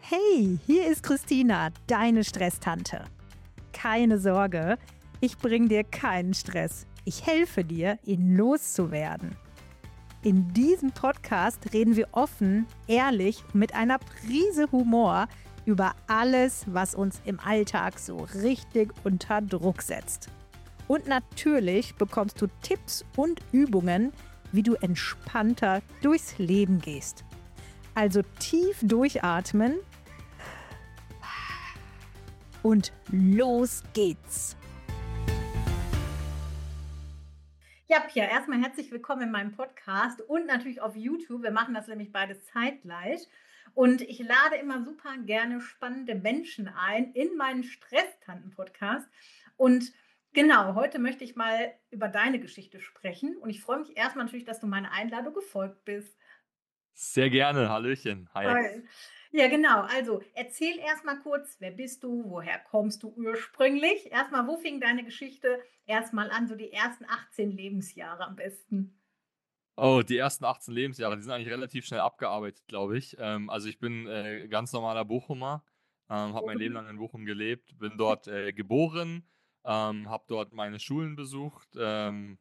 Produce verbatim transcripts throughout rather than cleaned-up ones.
Hey, hier ist Christina, deine Stresstante. Keine Sorge, ich bringe dir keinen Stress. Ich helfe dir, ihn loszuwerden. In diesem Podcast reden wir offen, ehrlich und mit einer Prise Humor über alles, was uns im Alltag so richtig unter Druck setzt. Und natürlich bekommst du Tipps und Übungen, wie du entspannter durchs Leben gehst. Also tief durchatmen und los geht's. Ja, Pia, erstmal herzlich willkommen in meinem Podcast und natürlich auf YouTube. Wir machen das nämlich beides zeitgleich. Und ich lade immer super gerne spannende Menschen ein in meinen Stresstanten-Podcast. Und genau, heute möchte ich mal über deine Geschichte sprechen. Und ich freue mich erstmal natürlich, dass du meiner Einladung gefolgt bist. Sehr gerne, Hallöchen. Hi. Toll. Ja, genau. Also erzähl erstmal kurz, wer bist du, woher kommst du ursprünglich? Erstmal, wo fing deine Geschichte erstmal an, so die ersten achtzehn Lebensjahre am besten? Oh, die ersten achtzehn Lebensjahre, die sind eigentlich relativ schnell abgearbeitet, glaube ich. Ähm, also ich bin äh, ganz normaler Bochumer, ähm, habe mein Leben lang in Bochum gelebt, bin dort äh, geboren, ähm, habe dort meine Schulen besucht. Ähm,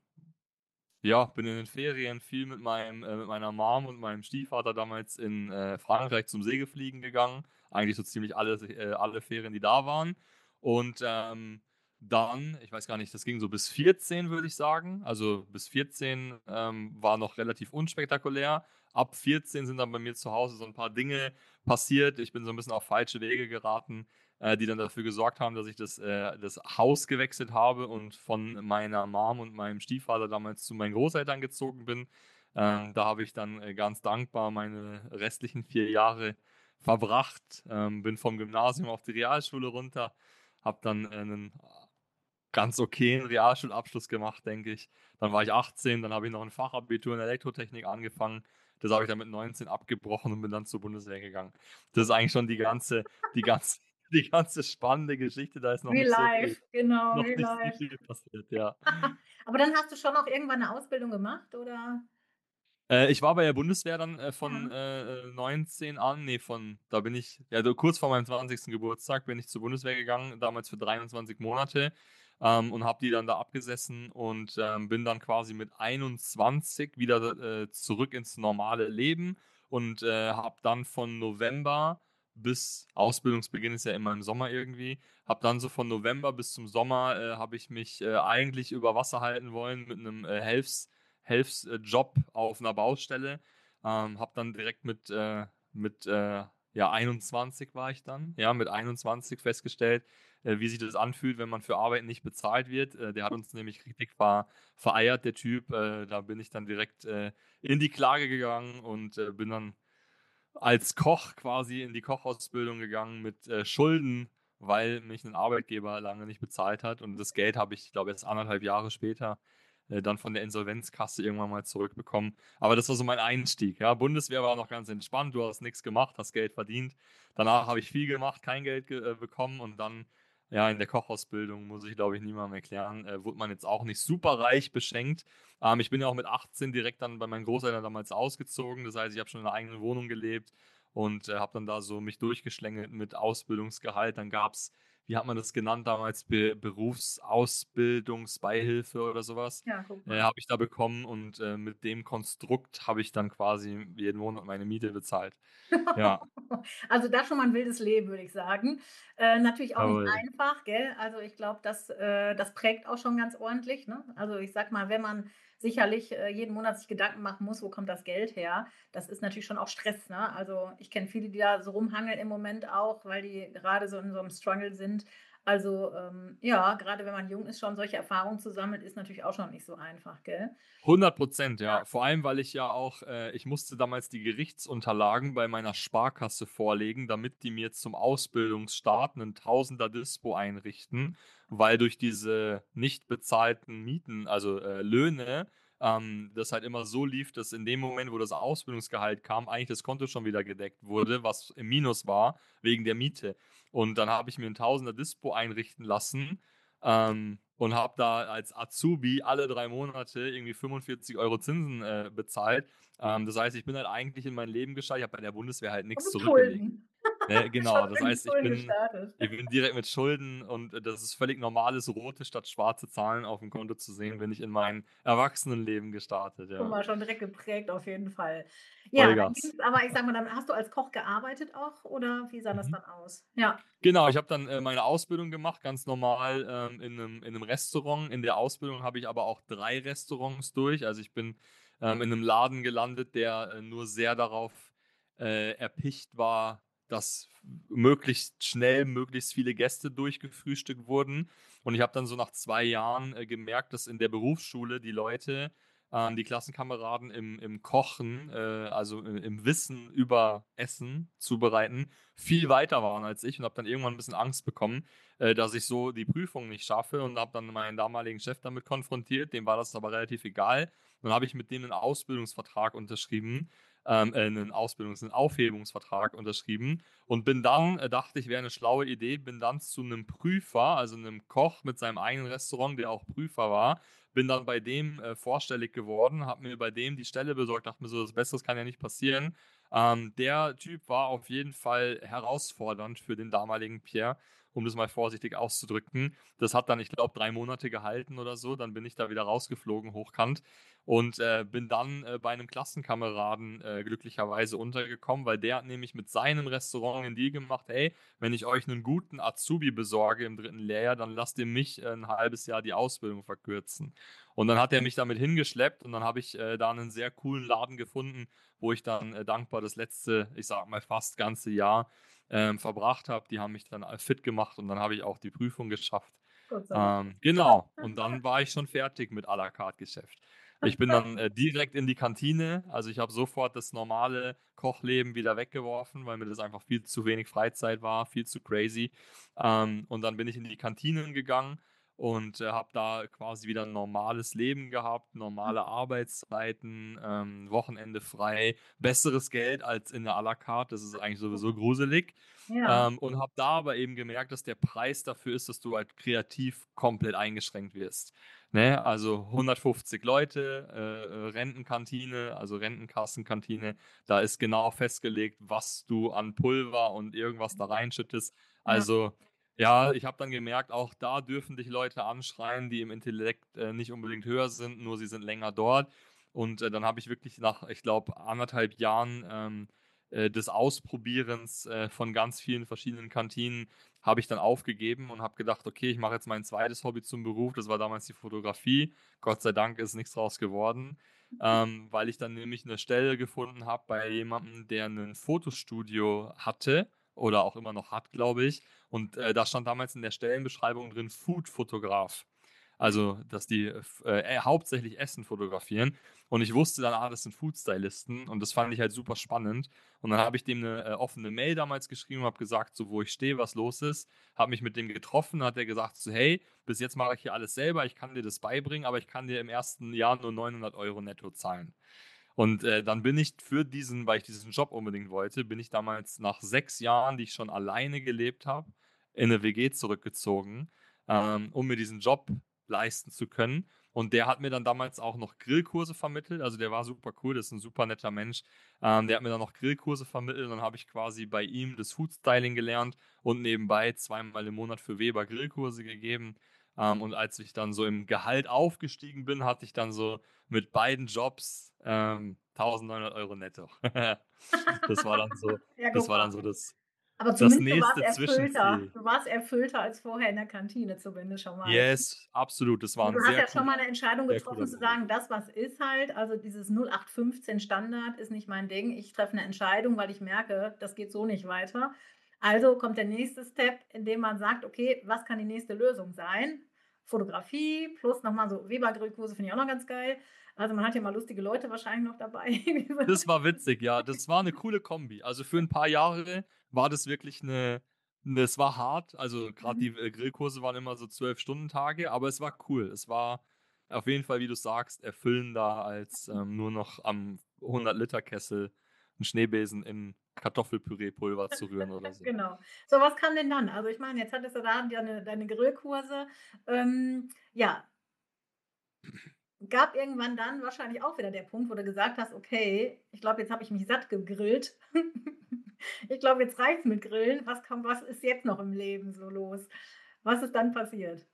ja, bin in den Ferien viel mit meinem, äh, mit meiner Mom und meinem Stiefvater damals in äh, Frankreich zum Segelfliegen gegangen. Eigentlich so ziemlich alle, äh, alle Ferien, die da waren. Und ähm, dann, ich weiß gar nicht, das ging so bis vierzehn, würde ich sagen. Also bis vierzehn ähm, war noch relativ unspektakulär. Ab vierzehn sind dann bei mir zu Hause so ein paar Dinge passiert. Ich bin so ein bisschen auf falsche Wege geraten, äh, die dann dafür gesorgt haben, dass ich das, äh, das Haus gewechselt habe und von meiner Mom und meinem Stiefvater damals zu meinen Großeltern gezogen bin. Ähm, da habe ich dann äh, ganz dankbar meine restlichen vier Jahre verbracht, ähm, bin vom Gymnasium auf die Realschule runter, habe dann äh, einen ganz okayen Realschulabschluss gemacht, denke ich. Dann war ich achtzehn, dann habe ich noch ein Fachabitur in Elektrotechnik angefangen. Das habe ich dann mit neunzehn abgebrochen und bin dann zur Bundeswehr gegangen. Das ist eigentlich schon die ganze, die ganze, die ganze spannende Geschichte. Da ist noch Real nicht so viel, life, genau, noch real nicht so life. viel passiert, ja. Aber dann hast du schon auch irgendwann eine Ausbildung gemacht, oder? Äh, ich war bei der Bundeswehr dann äh, von Ja. äh, neunzehn an, nee, von, da bin ich, ja, so kurz vor meinem zwanzigsten Geburtstag bin ich zur Bundeswehr gegangen, damals für dreiundzwanzig Monate ähm, und habe die dann da abgesessen und ähm, bin dann quasi mit einundzwanzig wieder äh, zurück ins normale Leben und äh, habe dann von November bis, Ausbildungsbeginn ist ja immer im Sommer irgendwie, habe dann so von November bis zum Sommer äh, habe ich mich äh, eigentlich über Wasser halten wollen mit einem äh, Helfs- Hilfsjob auf einer Baustelle. Ähm, habe dann direkt mit, äh, mit äh, ja, einundzwanzig war ich dann, ja, mit einundzwanzig festgestellt, äh, wie sich das anfühlt, wenn man für Arbeit nicht bezahlt wird. Äh, der hat uns nämlich richtig ver vereiert, der Typ. Äh, da bin ich dann direkt äh, in die Klage gegangen und äh, bin dann als Koch quasi in die Kochausbildung gegangen mit äh, Schulden, weil mich ein Arbeitgeber lange nicht bezahlt hat. Und das Geld habe ich, glaube ich, erst anderthalb Jahre später äh, dann von der Insolvenzkasse irgendwann mal zurückbekommen. Aber das war so mein Einstieg. Ja. Bundeswehr war noch ganz entspannt. Du hast nichts gemacht, hast Geld verdient. Danach habe ich viel gemacht, kein Geld ge äh, bekommen und dann ja, in der Kochausbildung, muss ich glaube ich niemandem erklären, äh, wurde man jetzt auch nicht super reich beschenkt. Ähm, ich bin ja auch mit achtzehn direkt dann bei meinen Großeltern damals ausgezogen. Das heißt, ich habe schon in einer eigenen Wohnung gelebt und äh, habe dann da so mich durchgeschlängelt mit Ausbildungsgehalt. Dann gab es, wie hat man das genannt damals, Be Berufsausbildungsbeihilfe oder sowas, Ja, guck äh, mal. habe ich da bekommen und äh, mit dem Konstrukt habe ich dann quasi jeden Monat meine Miete bezahlt. Ja, Also das schon mal ein wildes Leben, würde ich sagen. Äh, natürlich auch nicht jawohl. einfach, gell? Also ich glaube, das, äh, das prägt auch schon ganz ordentlich, ne? Also ich sag mal, wenn man sicherlich äh, jeden Monat sich Gedanken machen muss, wo kommt das Geld her? Das ist natürlich schon auch Stress, ne? Also ich kenne viele, die da so rumhangeln im Moment auch, weil die gerade so in so einem Struggle sind. Also ähm, ja, gerade wenn man jung ist, schon solche Erfahrungen zu sammeln, ist natürlich auch schon nicht so einfach, gell? hundert Prozent, ja. Vor allem, weil ich ja auch, äh, ich musste damals die Gerichtsunterlagen bei meiner Sparkasse vorlegen, damit die mir zum Ausbildungsstart einen Tausender Dispo einrichten, weil durch diese nicht bezahlten Mieten, also äh, Löhne, ähm, das halt immer so lief, dass in dem Moment, wo das Ausbildungsgehalt kam, eigentlich das Konto schon wieder gedeckt wurde, was im Minus war, wegen der Miete. Und dann habe ich mir einen Tausender Dispo einrichten lassen. Ähm, und habe da als Azubi alle drei Monate irgendwie fünfundvierzig Euro Zinsen äh, bezahlt. Ähm, das heißt, ich bin halt eigentlich in mein Leben gestartet. Ich habe bei der Bundeswehr halt nichts Und zurückgelegt. Schulden. Ne, Schon genau. Das in die heißt, ich Schulden bin gestartet. ich bin direkt mit Schulden und, äh, das ist völlig normales rote statt schwarze Zahlen aufm Konto zu sehen, bin ich in mein Erwachsenenleben gestartet, Schon ja. mal schon direkt geprägt auf jeden Fall. Ja, dann Vollgas. ging's aber ich sage mal, dann hast du als Koch gearbeitet auch oder wie sah das Mhm. dann aus? Ja. Genau, ich habe dann, äh, meine Ausbildung gemacht, ganz normal, ähm, in 'nem in 'nem Restaurant. In der Ausbildung habe ich aber auch drei Restaurants durch. Also, ich bin, ähm, in 'nem Laden gelandet, der, äh, nur sehr darauf, äh, erpicht war, dass möglichst schnell möglichst viele Gäste durchgefrühstückt wurden. Und ich habe dann so nach zwei Jahren, äh, gemerkt, dass in der Berufsschule die Leute, ähm, die Klassenkameraden im im Kochen, äh, also, i im Wissen über Essen zubereiten, viel weiter waren als ich und habe dann irgendwann 'n bisschen Angst bekommen, äh, dass ich so die Prüfung nicht schaffe und habe dann meinen damaligen Chef damit konfrontiert. Dem war das aber relativ egal. Dann habe ich mit dem 'nen Ausbildungsvertrag unterschrieben, ähm, äh, 'nen Ausbildungs 'nen Aufhebungsvertrag unterschrieben und bin dann äh, dachte ich, wäre 'ne schlaue Idee, bin dann zu 'nem Prüfer, also 'nem Koch mit seinem eigenen Restaurant, der auch Prüfer war, bin dann bei dem, äh, vorstellig geworden, habe mir bei dem die Stelle besorgt, dachte mir so: „Was Besseres kann ja nicht passieren.“ Ähm, der Typ war auf jeden Fall herausfordernd für den damaligen Pierre, um das mal vorsichtig auszudrücken. Das hat dann, ich glaube, drei Monate gehalten oder so. Dann bin ich da wieder rausgeflogen hochkant und, äh, bin dann, äh, bei 'nem Klassenkameraden, äh, glücklicherweise untergekommen, weil der hat nämlich mit seinem Restaurant 'n Deal gemacht: „Hey, wenn ich euch 'nen guten Azubi besorge im dritten Lehrjahr, dann lasst ihr mich, äh, 'n halbes Jahr die Ausbildung verkürzen.“ Und dann hat er mich damit hingeschleppt und dann habe ich, äh, da 'nen sehr coolen Laden gefunden, wo ich dann, äh, dankbar das letzte, ich sage mal, fast ganze Jahr, ähm, verbracht habe. Die haben mich dann all fit gemacht und dann habe ich auch die Prüfung geschafft. Gott sei Dank. Ähm, genau. Und dann war ich schon fertig mit à la carte Geschäft. Ich bin dann, äh, direkt in die Kantine. Also, ich habe sofort das normale Kochleben wieder weggeworfen, weil mir das einfach viel zu wenig Freizeit war, viel zu crazy. Ähm, und dann bin ich in die Kantinen gegangen und, äh, habe da quasi wieder 'n normales Leben gehabt, normale Arbeitszeiten, ähm, Wochenende frei, besseres Geld als in der à la carte. Das ist eigentlich sowieso gruselig. Ja. Ähm, und habe da aber eben gemerkt, dass der Preis dafür ist, dass du halt kreativ komplett eingeschränkt wirst, ne? Also, hundertfünfzig Leute, äh, äh, Rentenkantine, also Rentenkassenkantine. Da ist genau festgelegt, was du an Pulver und irgendwas da reinschüttest. Ja. Also, ja, ich habe dann gemerkt, auch da dürfen dich Leute anschreien, die im Intellekt, äh, nicht unbedingt höher sind, nur sie sind länger dort. Und, äh, dann habe ich wirklich nach, ich glaube, anderthalb Jahren, ähm, äh, des Ausprobierens, äh, von ganz vielen verschiedenen Kantinen habe ich dann aufgegeben und habe gedacht: „Okay, ich mache jetzt mein zweites Hobby zum Beruf.“ Das war damals die Fotografie. Gott sei Dank ist nix draus geworden, ähm, weil ich dann nämlich 'ne Stelle gefunden habe bei jemandem, der 'nen Fotostudio hatte oder auch immer noch hat, glaube ich. Und, äh, da stand damals in der Stellenbeschreibung drin Food-Fotograf. Also, dass die, f äh, hauptsächlich Essen fotografieren. Und ich wusste dann: „Ah, das sind Food-Stylisten.“ Und das fand ich halt super spannend. Und dann habe ich dem 'ne, äh, offene Mail damals geschrieben und habe gesagt, so, wo ich stehe, was los ist. Habe mich mit dem getroffen, hat er gesagt so: „Hey, bis jetzt mache ich hier alles selber. Ich kann dir das beibringen, aber ich kann dir im ersten Jahr nur neunhundert Euro netto zahlen.“ Und, äh, dann bin ich für diesen weil ich diesen Job unbedingt wollte, bin ich damals nach sechs Jahren, die ich schon alleine gelebt habe, in 'ne WG zurückgezogen, ähm, um mir diesen Job leisten zu können. Und der hat mir dann damals auch noch Grillkurse vermittelt. Also, der war super cool, das ist 'n super netter Mensch. Ähm, der hat mir dann noch Grillkurse vermittelt und dann habe ich quasi bei ihm das Food-Styling gelernt und nebenbei zweimal im Monat für Weber Grillkurse gegeben. Ähm, und als ich dann so im Gehalt aufgestiegen bin, hatte ich dann so mit beiden Jobs, ähm, tausendneunhundert Euro netto. Das war dann so Ja, das guck war mal. dann so das Aber das zumindest du warst nächste erfüllter. Zwischenziel. Du warst erfüllter als vorher in der Kantine zumindest schon mal. Yes, absolut. Das war Aber 'n du hast sehr ja schon mal cooler 'ne Entscheidung sehr cooler getroffen zu Beruf. sagen: „Das, was ist halt also, dieses null acht fünfzehn Standard ist nicht mein Ding. Ich treffe 'ne Entscheidung, weil ich merke, das geht so nicht weiter.“ Also, kommt der nächste Step, in dem man sagt: „Okay, was kann die nächste Lösung sein?“ Fotografie plus noch mal so Weber Grillkurse finde ich auch noch ganz geil. Also, man hat ja mal lustige Leute wahrscheinlich noch dabei. Das war witzig, ja. Das war 'ne coole Kombi. Also, für 'n paar Jahre war das wirklich 'ne 'ne es war hart. Also, grad Mhm. die, äh, Grillkurse waren immer so zwölf Stunden-Tage, aber es war cool. Es war auf jeden Fall, wie du sagst, erfüllender als, ähm, nur noch am hundert Liter Kessel 'n Schneebesen in Kartoffelpüreepulver zu rühren oder so. Genau. So, was kam denn dann? Also, ich meine, jetzt hattest du da deine deine Grillkurse. Ähm, ja gab irgendwann dann wahrscheinlich auch wieder der Punkt, wo du gesagt hast: „Okay, ich glaube, jetzt habe ich mich satt gegrillt.“ Ich glaube, jetzt reicht's mit Grillen. Was kommt was ist jetzt noch im Leben so los? Was ist dann passiert?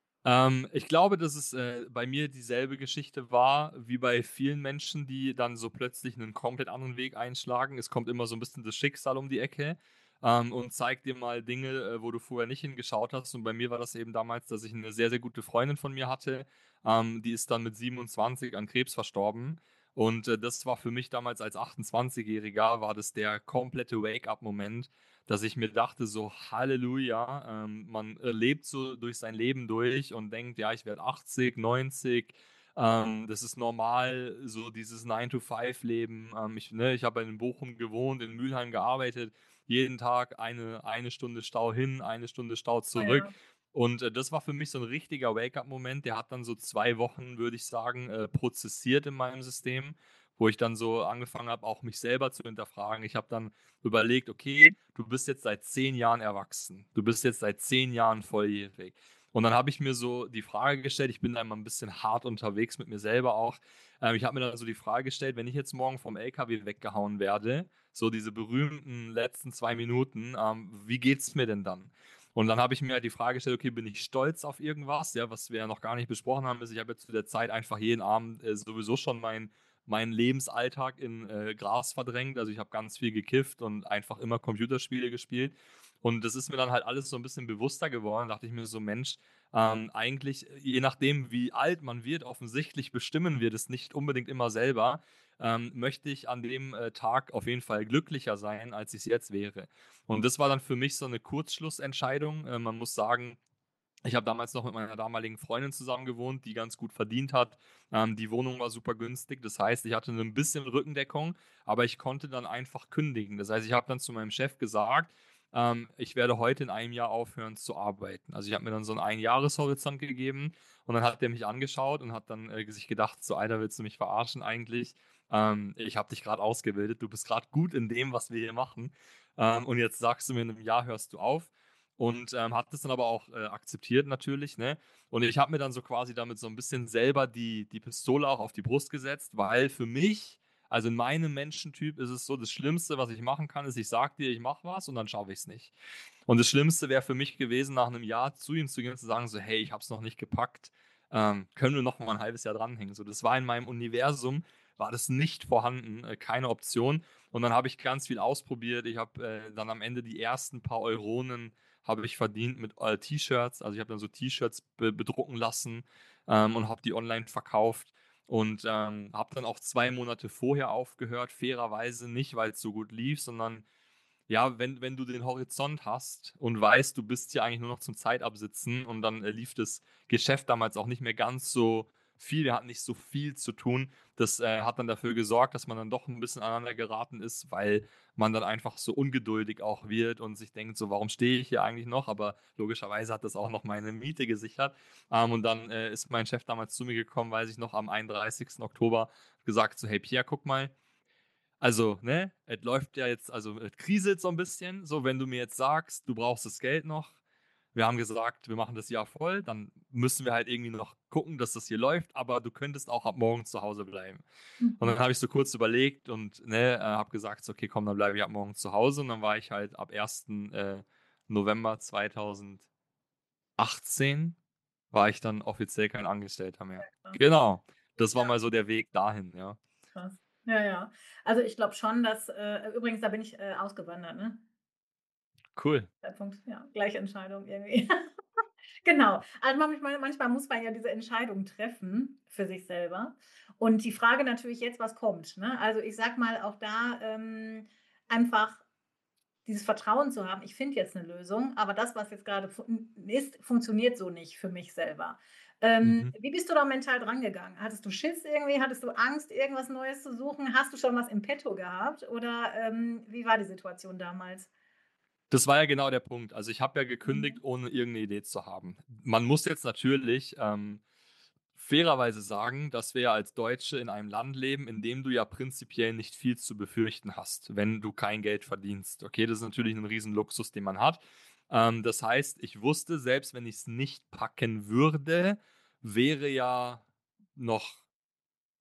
Ähm, ich glaube, dass es, äh, bei mir dieselbe Geschichte war wie bei vielen Menschen, die dann so plötzlich 'nen komplett anderen Weg einschlagen. Es kommt immer so 'n bisschen das Schicksal um die Ecke, ähm, und zeigt dir mal Dinge, äh, wo du vorher nicht hingeschaut hast. Und bei mir war das eben damals, dass ich 'ne sehr, sehr gute Freundin von mir hatte, ähm, die ist dann mit siebenundzwanzig an Krebs verstorben. Und, äh, das war für mich damals als Achtundzwanzigjähriger war das der komplette Wake-up-Moment, dass ich mir dachte so: „Halleluja“, ähm, man, äh, lebt so durch sein Leben durch und denkt: „Ja, ich werde achtzig, neunzig, ähm, das ist normal, so dieses Nine to Five Leben.“ Ähm, ich ne, ich habe in Bochum gewohnt, in Mülheim gearbeitet, jeden Tag eine eine Stunde Stau hin, eine Stunde Stau Ah zurück. ja. Und, äh, das war für mich so 'n richtiger Wake-up-Moment. Der hat dann so zwei Wochen, würde ich sagen, äh, prozessiert in meinem System, wo ich dann so angefangen habe, auch mich selber zu hinterfragen. Ich habe dann überlegt: „Okay, du bist jetzt seit zehn Jahren erwachsen. Du bist jetzt seit zehn Jahren volljährig.“ Und dann habe ich mir so die Frage gestellt ich bin da immer 'n bisschen hart unterwegs mit mir selber auch. Ähm, ich habe mir dann so die Frage gestellt: „Wenn ich jetzt morgen vom L K W weggehauen werde, so diese berühmten letzten zwei Minuten, ähm, wie geht's mir denn dann?“ Und dann habe ich mir halt die Frage gestellt: „Okay, bin ich stolz auf irgendwas?“ Ja, was wir ja noch gar nicht besprochen haben, ist, ich habe jetzt zu der Zeit einfach jeden Abend, äh, sowieso schon meinen meinen Lebensalltag in, äh, Gras verdrängt. Also, ich habe ganz viel gekifft und einfach immer Computerspiele gespielt. Und das ist mir dann halt alles so 'n bisschen bewusster geworden. Dachte ich mir so: „Mensch, ähm, eigentlich, je nachdem, wie alt man wird, offensichtlich bestimmen wir das nicht unbedingt immer selber, ähm, möchte ich an dem, äh, Tag auf jeden Fall glücklicher sein, als ich's jetzt wäre.“ Und das war dann für mich so 'ne Kurzschlussentscheidung. Äh, man muss sagen, ich habe damals noch mit meiner damaligen Freundin zusammen gewohnt, die ganz gut verdient hat. Ähm, die Wohnung war super günstig. Das heißt, ich hatte 'nen bisschen Rückendeckung, aber ich konnte dann einfach kündigen. Das heißt, ich habe dann zu meinem Chef gesagt, ähm, ich werde heute in einem Jahr aufhören zu arbeiten. Also, ich habe mir dann so 'n Einjahreshorizont gegeben und dann hat der mich angeschaut und hat dann, äh, sich gedacht so: „Alter, willst du mich verarschen eigentlich? Ähm, ich habe dich grad ausgebildet. Du bist grad gut in dem, was wir hier machen. Ähm, und jetzt sagst du mir, in 'nem Jahr hörst du auf.“ Und, ähm, hat das dann aber auch, äh, akzeptiert natürlich, ne? Und ich habe mir dann so quasi damit so 'n bisschen selber die die Pistole auch auf die Brust gesetzt, weil für mich also, in meinem Menschentyp ist es so, das Schlimmste, was ich machen kann, ist, ich sage dir, ich mache was und dann schaffe ich's nicht. Und das Schlimmste wäre für mich gewesen, nach 'nem Jahr zu ihm zu gehen und zu sagen so: „Hey, ich habe es noch nicht gepackt. Ähm, können wir noch mal 'n halbes Jahr dranhängen?“ So, das war in meinem Universum war das nicht vorhanden, äh, keine Option. Und dann habe ich ganz viel ausprobiert. Ich habe, äh, dann am Ende die ersten paar Euronen habe ich verdient mit, äh, T-Shirts. Also, ich habe dann so T-Shirts be bedrucken lassen, ähm, und habe die online verkauft und, ähm, habe dann auch zwei Monate vorher aufgehört. Fairerweise nicht, weil's so gut lief, sondern ja, wenn wenn du den Horizont hast und weißt, du bist hier eigentlich nur noch zum Zeitabsitzen und dann, äh, lief das Geschäft damals auch nicht mehr ganz so viel. Wir hatten nicht so viel zu tun. Das, äh, hat dann dafür gesorgt, dass man dann doch 'n bisschen aneinander geraten ist, weil man dann einfach so ungeduldig auch wird und sich denkt so: „Warum stehe ich hier eigentlich noch?“ Aber logischerweise hat das auch noch meine Miete gesichert. Ähm, und dann, äh, ist mein Chef damals zu mir gekommen, weiß ich noch, am einunddreißigsten Oktober, gesagt so: „Hey Pierre, guck mal, also, ne, es läuft ja jetzt also, es kriselt so 'n bisschen. So, wenn du mir jetzt sagst, du brauchst das Geld noch wir haben gesagt, wir machen das Jahr voll, dann müssen wir halt irgendwie noch gucken, dass das hier läuft, aber du könntest auch ab morgen zu Hause bleiben.“ Und dann Mhm. habe ich so kurz überlegt und, ne, äh, habe gesagt so: „Okay, komm, dann bleibe ich ab morgen zu Hause.“ Und dann war ich halt ab ersten äh, November zweitausendachtzehn war ich dann offiziell kein Angestellter mehr. Ja, krass. Genau. Das war Ja. mal so der Weg dahin, ja. Krass. Ja, ja. Also, ich glaube schon, dass äh, übrigens, da bin ich, äh, ausgewandert, ne? Cool. Zeitpunkt, ja, gleiche Entscheidung irgendwie. Genau. Also, manchmal manchmal muss man ja diese Entscheidung treffen für sich selber. Und die Frage natürlich jetzt, was kommt, ne? Also, ich sage mal auch da, ähm, einfach dieses Vertrauen zu haben: „Ich finde jetzt 'ne Lösung, aber das, was jetzt grade fun ist, funktioniert so nicht für mich selber.“ Ähm, Mhm. wie bist du da mental drangegangen? Hattest du Schiss irgendwie? Hattest du Angst, irgendwas Neues zu suchen? Hast du schon was in petto gehabt oder, ähm, wie war die Situation damals? Das war ja genau der Punkt. Also, ich habe ja gekündigt, Mhm. ohne irgend 'ne Idee zu haben. Man muss jetzt natürlich, ähm, fairerweise sagen, dass wir ja als Deutsche in einem Land leben, in dem du ja prinzipiell nicht viel zu befürchten hast, wenn du kein Geld verdienst. Okay, das ist natürlich 'n Riesenluxus, den man hat. Ähm, das heißt, ich wusste, selbst wenn ich's nicht packen würde, wäre ja noch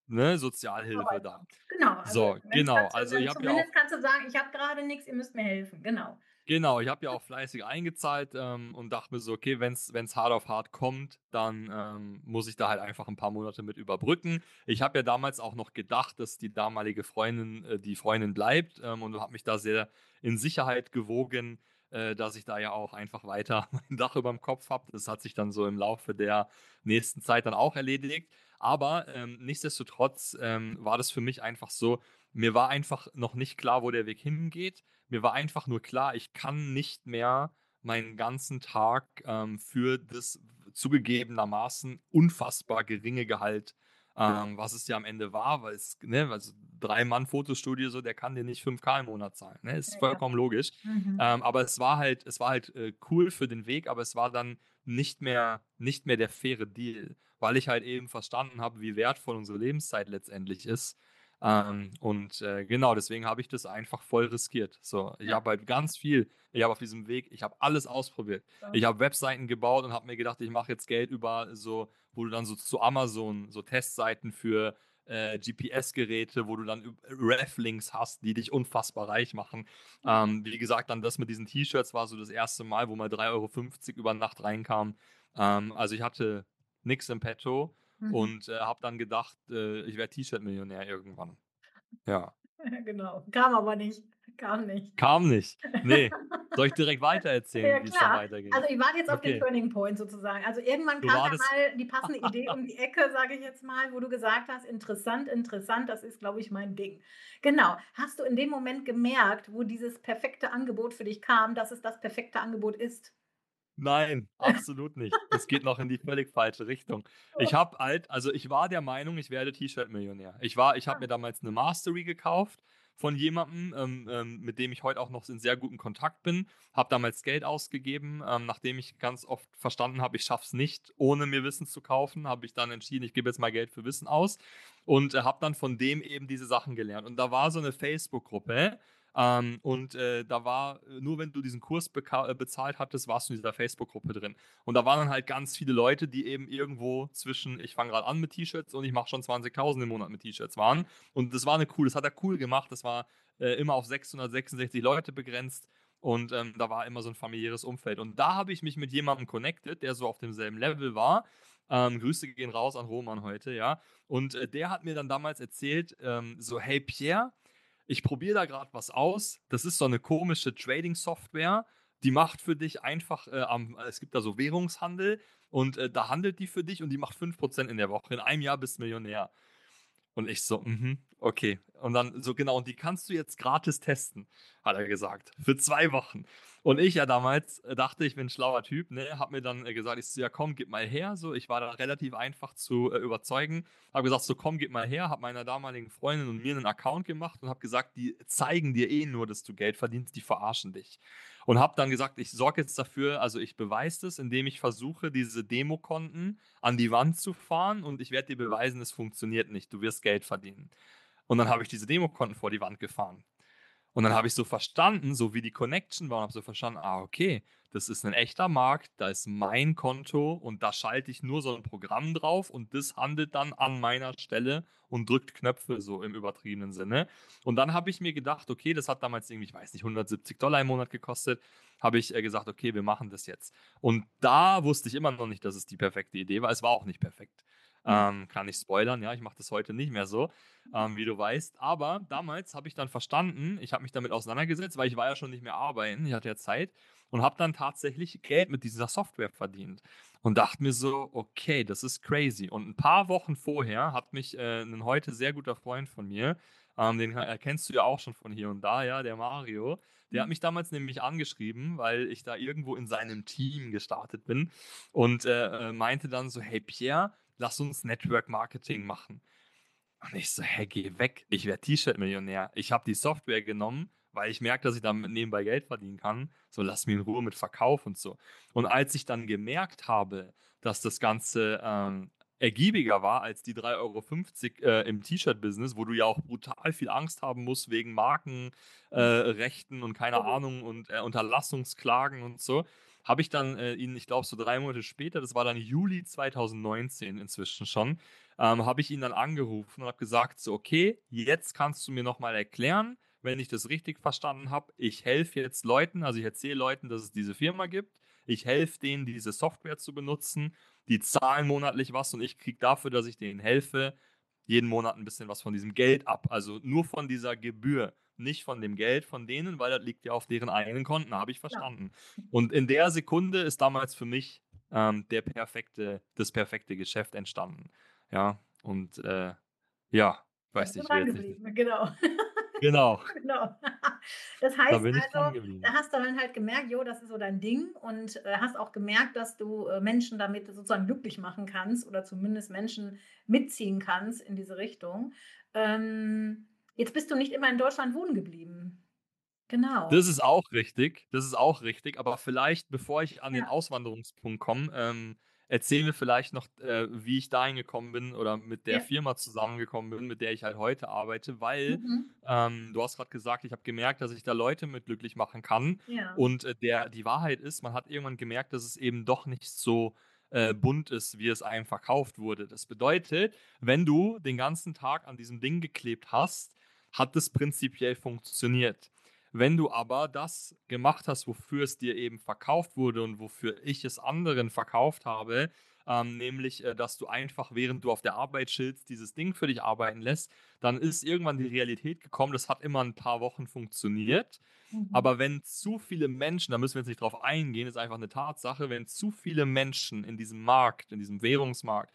ne, Sozialhilfe Arbeitsamt. da. Genau, also So, wenn genau. kannst du Also ich dann habe ja auch zumindest kannst du sagen: „Ich habe grade nix, ihr müsst mir helfen.“ Genau. Genau, ich habe ja auch fleißig eingezahlt, ähm, und dachte mir so: „Okay, wenn's wenn's hart auf hart kommt, dann, ähm, muss ich da halt einfach 'n paar Monate mit überbrücken.“ Ich habe ja damals auch noch gedacht, dass die damalige Freundin, äh, die Freundin bleibt, ähm, und habe mich da sehr in Sicherheit gewogen, äh, dass ich da ja auch einfach weiter ein Dach überm Kopf habe. Das hat sich dann so im Laufe der nächsten Zeit dann auch erledigt. Aber, ähm, nichtsdestotrotz, ähm, war das für mich einfach so, mir war einfach noch nicht klar, wo der Weg hingeht. Mir war einfach nur klar, ich kann nicht mehr meinen ganzen Tag, ähm, für das zugegebenermaßen unfassbar geringe Gehalt, ähm, was es ja am Ende war, weil es, ne, also drei Mann Fotostudio so, der kann dir nicht fünftausend im Monat zahlen, ne? Ist Ja, klar. vollkommen logisch. Mhm. Ähm, aber es war halt es war halt, äh, cool für den Weg, aber es war dann nicht mehr nicht mehr der faire Deal, weil ich halt eben verstanden habe, wie wertvoll unsere Lebenszeit letztendlich ist. Ähm, und, äh, genau, deswegen habe ich das einfach voll riskiert. So, ich Ja, habe halt ganz viel ich habe auf diesem Weg ich habe alles ausprobiert. klar. Ich habe Webseiten gebaut und habe mir gedacht, ich mache jetzt Geld über so wo du dann so zu Amazon so Testseiten für, äh, G P S-Geräte, wo du dann üb Ref-Links hast, die dich unfassbar reich machen. Ähm, wie gesagt, dann das mit diesen T-Shirts war so das erste Mal, wo mal drei Euro fünfzig über Nacht reinkam. Ähm, also, ich hatte nix im Petto Mhm. und, äh, habe dann gedacht, äh, ich werde T-Shirt-Millionär irgendwann. Ja. Ja, genau. Kam aber nicht. Kam nicht. Kam nicht. Ne. Soll ich direkt Ja, weitererzählen, wie's dann klar. weiterging? Also, ich warte jetzt auf den Okay. Turning Point sozusagen. Also, irgendwann Du kam da wartest mal die passende Idee um die Ecke, sage ich jetzt mal, wo du gesagt hast: „Interessant, interessant, das ist, glaube ich, mein Ding.“ Genau. Hast du in dem Moment gemerkt, wo dieses perfekte Angebot für dich kam, dass es das perfekte Angebot ist? Nein, absolut nicht. Das geht noch in die völlig falsche Richtung. Ich Oh, habe halt also, ich war der Meinung, ich werde T-Shirt-Millionär. Ich war ich habe mir ah, damals 'ne Mastery gekauft von jemandem, ähm, ähm, mit dem ich heute auch noch in sehr gutem Kontakt bin. Habe damals Geld ausgegeben, ähm, nachdem ich ganz oft verstanden habe, ich schaffe es nicht, ohne mir Wissen zu kaufen, habe ich dann entschieden, ich gebe jetzt mal Geld für Wissen aus und, äh, habe dann von dem eben diese Sachen gelernt. Und da war so 'ne Facebook-Gruppe, ähm, und, äh, da war äh, nur wenn du diesen Kurs beka äh, bezahlt hattest, warst du in dieser Facebook-Gruppe drin. Und da waren dann halt ganz viele Leute, die eben irgendwo zwischen ich fange grad an mit T-Shirts und ich mache schon zwanzigtausend im Monat mit T-Shirts waren. Und das war 'ne cool das hat er cool gemacht. Das war, äh, immer auf sechshundertsechsundsechzig Leute begrenzt und, ähm, da war immer so 'n familiäres Umfeld. Und da habe ich mich mit jemandem connected, der so auf demselben Level war. Ähm, Grüße gehen raus an Roman heute, ja. Und, äh, der hat mir dann damals erzählt, ähm, so: „Hey Pierre, ich probiere da gerade was aus. Das ist so eine komische Trading-Software, die macht für dich einfach, äh, am es gibt da so Währungshandel und, äh, da handelt die für dich und die macht fünf Prozent in der Woche. In einem Jahr bist du Millionär. Und ich so: „Mhm, okay.“ Und dann so: „Genau, und die kannst du jetzt gratis testen“, hat er gesagt, für zwei Wochen. Und ich ja damals, äh, dachte, ich bin 'n schlauer Typ, ne, habe mir dann, äh, gesagt ich so: „Ja komm, gib mal her“, so. Ich war da relativ einfach zu, äh, überzeugen. Habe gesagt so: „Komm, gib mal her“, habe meiner damaligen Freundin und mir 'nen Account gemacht und habe gesagt: „Die zeigen dir eh nur, dass du Geld verdienst, die verarschen dich.“ Und habe dann gesagt: „Ich sorge jetzt dafür also, ich beweise das, indem ich versuche, diese Demokonten an die Wand zu fahren und ich werde dir beweisen, es funktioniert nicht. Du wirst Geld verdienen.“ Und dann habe ich diese Demokonten vor die Wand gefahren. Und dann habe ich so verstanden, so wie die Connection war, und habe so verstanden, ah, okay, das ist ein echter Markt, da ist mein Konto und da schalte ich nur so ein Programm drauf und das handelt dann an meiner Stelle und drückt Knöpfe so im übertriebenen Sinne. Und dann habe ich mir gedacht, okay, das hat damals irgendwie, ich weiß nicht, hundertsiebzig Dollar im Monat gekostet, habe ich äh, gesagt, okay, wir machen das jetzt. Und da wusste ich immer noch nicht, dass es die perfekte Idee war. Es war auch nicht perfekt. mhm. Ähm, kann ich spoilern, ja, ich mache das heute nicht mehr so ähm, wie du weißt. Aber damals habe ich dann verstanden, ich habe mich damit auseinandergesetzt, weil ich war ja schon nicht mehr arbeiten, ich hatte ja Zeit und habe dann tatsächlich Geld mit dieser Software verdient und dachte mir so, okay, das ist crazy. Und ein paar Wochen vorher hat mich äh, ein heute sehr guter Freund von mir, ähm, den erkennst du ja auch schon von hier und da, ja, der Mario, der hat mich damals nämlich angeschrieben, weil ich da irgendwo in seinem Team gestartet bin und äh, äh, meinte dann so, hey Pierre, lass uns Network Marketing machen. Und ich so: „Hä, geh weg. Ich werde T-Shirt-Millionär. Ich habe die Software genommen, weil ich merke, dass ich damit nebenbei Geld verdienen kann. So, lass mich in Ruhe mit Verkauf und so.“ Und als ich dann gemerkt habe, dass das Ganze, ähm, ergiebiger war als die drei Euro fünfzig, äh, im T-Shirt-Business, wo du ja auch brutal viel Angst haben musst wegen Markenrechten äh, Rechten und keine Logo. Ahnung und, äh, Unterlassungsklagen und so, habe ich dann äh, ihn, ich glaube, so drei Monate später, das war dann Juli zweitausendneunzehn inzwischen schon, ähm, habe ich ihn dann angerufen und habe gesagt, so, okay, jetzt kannst du mir nochmal erklären, wenn ich das richtig verstanden habe, ich helfe jetzt Leuten, also ich erzähle Leuten, dass es diese Firma gibt, ich helfe denen, diese Software zu benutzen, die zahlen monatlich was und ich kriege dafür, dass ich denen helfe, jeden Monat ein bisschen was von diesem Geld ab. Also nur von dieser Gebühr, nicht von dem Geld von denen, weil das liegt ja auf deren eigenen Konten, habe ich Ja. verstanden. Und in der Sekunde ist damals für mich ähm, der perfekte, das perfekte Geschäft entstanden. Ja, und äh, ja, Da weiß bist du nicht, ich will dran jetzt nicht. geblieben, genau. Genau, Genau. Das da heißt bin ich dran also, da geblieben. hast du dann halt gemerkt, jo, das ist so dein Ding und, äh, hast auch gemerkt, dass du, äh, Menschen damit sozusagen glücklich machen kannst oder zumindest Menschen mitziehen kannst in diese Richtung. Ähm, jetzt bist du nicht immer in Deutschland wohnen geblieben. Genau. Das ist auch richtig, das ist auch richtig, aber vielleicht, bevor ich an den Ja. Auswanderungspunkt komme, ähm, erzähl mir vielleicht noch, äh, wie ich dahin gekommen bin oder mit der Ja. Firma zusammengekommen bin, mit der ich halt heute arbeite, weil Mhm. ähm, du hast gerade gesagt, ich habe gemerkt, dass ich da Leute mit glücklich machen kann. Ja. Und äh, der, die Wahrheit ist, man hat irgendwann gemerkt, dass es eben doch nicht so äh, bunt ist, wie es einem verkauft wurde. Das bedeutet, wenn du den ganzen Tag an diesem Ding geklebt hast, hat es prinzipiell funktioniert. Wenn du aber das gemacht hast, wofür es dir eben verkauft wurde und wofür ich es anderen verkauft habe, ähm, nämlich, äh, dass du einfach, während du auf der Arbeit chillst, dieses Ding für dich arbeiten lässt, dann ist irgendwann die Realität gekommen, das hat immer ein paar Wochen funktioniert. Mhm. Aber wenn zu viele Menschen, da müssen wir jetzt nicht drauf eingehen, ist einfach eine Tatsache, wenn zu viele Menschen in diesem Markt, in diesem Währungsmarkt,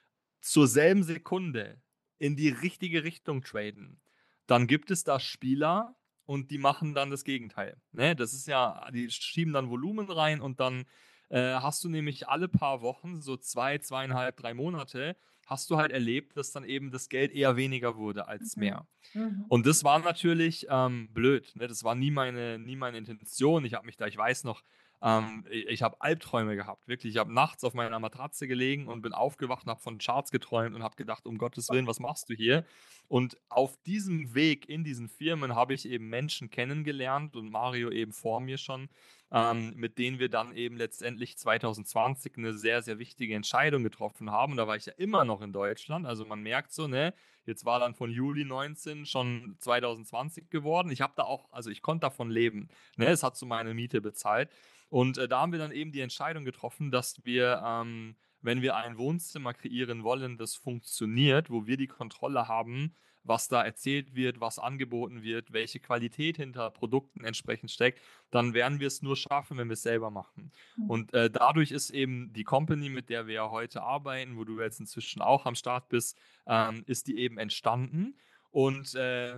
zur selben Sekunde in die richtige Richtung traden, dann gibt es da Spieler und die machen dann das Gegenteil. Ne? Das ist ja, die schieben dann Volumen rein und dann äh, hast du nämlich alle paar Wochen, so zwei, zweieinhalb, drei Monate, hast du halt erlebt, dass dann eben das Geld eher weniger wurde als Mhm. mehr. Mhm. Und das war natürlich ähm, blöd. Ne? Das war nie meine, nie meine Intention. Ich habe mich da, ich weiß noch, ähm, ich, ich habe Albträume gehabt. Wirklich, ich habe nachts auf meiner Matratze gelegen und bin aufgewacht und habe von Charts geträumt und habe gedacht, um Gottes Willen, was machst du hier? Und auf diesem Weg in diesen Firmen habe ich eben Menschen kennengelernt und Mario eben vor mir schon, ähm, mit denen wir dann eben letztendlich zwanzig zwanzig eine sehr, sehr wichtige Entscheidung getroffen haben. Und da war ich ja immer noch in Deutschland. Also man merkt so, ne, jetzt war dann von Juli neunzehn schon zwanzig zwanzig geworden. Ich habe da auch, also ich konnte davon leben. Ne? Es hat so meine Miete bezahlt. Und äh, da haben wir dann eben die Entscheidung getroffen, dass wir, ähm, wenn wir ein Wohnzimmer kreieren wollen, das funktioniert, wo wir die Kontrolle haben, was da erzählt wird, was angeboten wird, welche Qualität hinter Produkten entsprechend steckt, dann werden wir es nur schaffen, wenn wir es selber machen. Mhm. Und äh, dadurch ist eben die Company, mit der wir ja heute arbeiten, wo du jetzt inzwischen auch am Start bist, ähm, ist die eben entstanden. Und äh,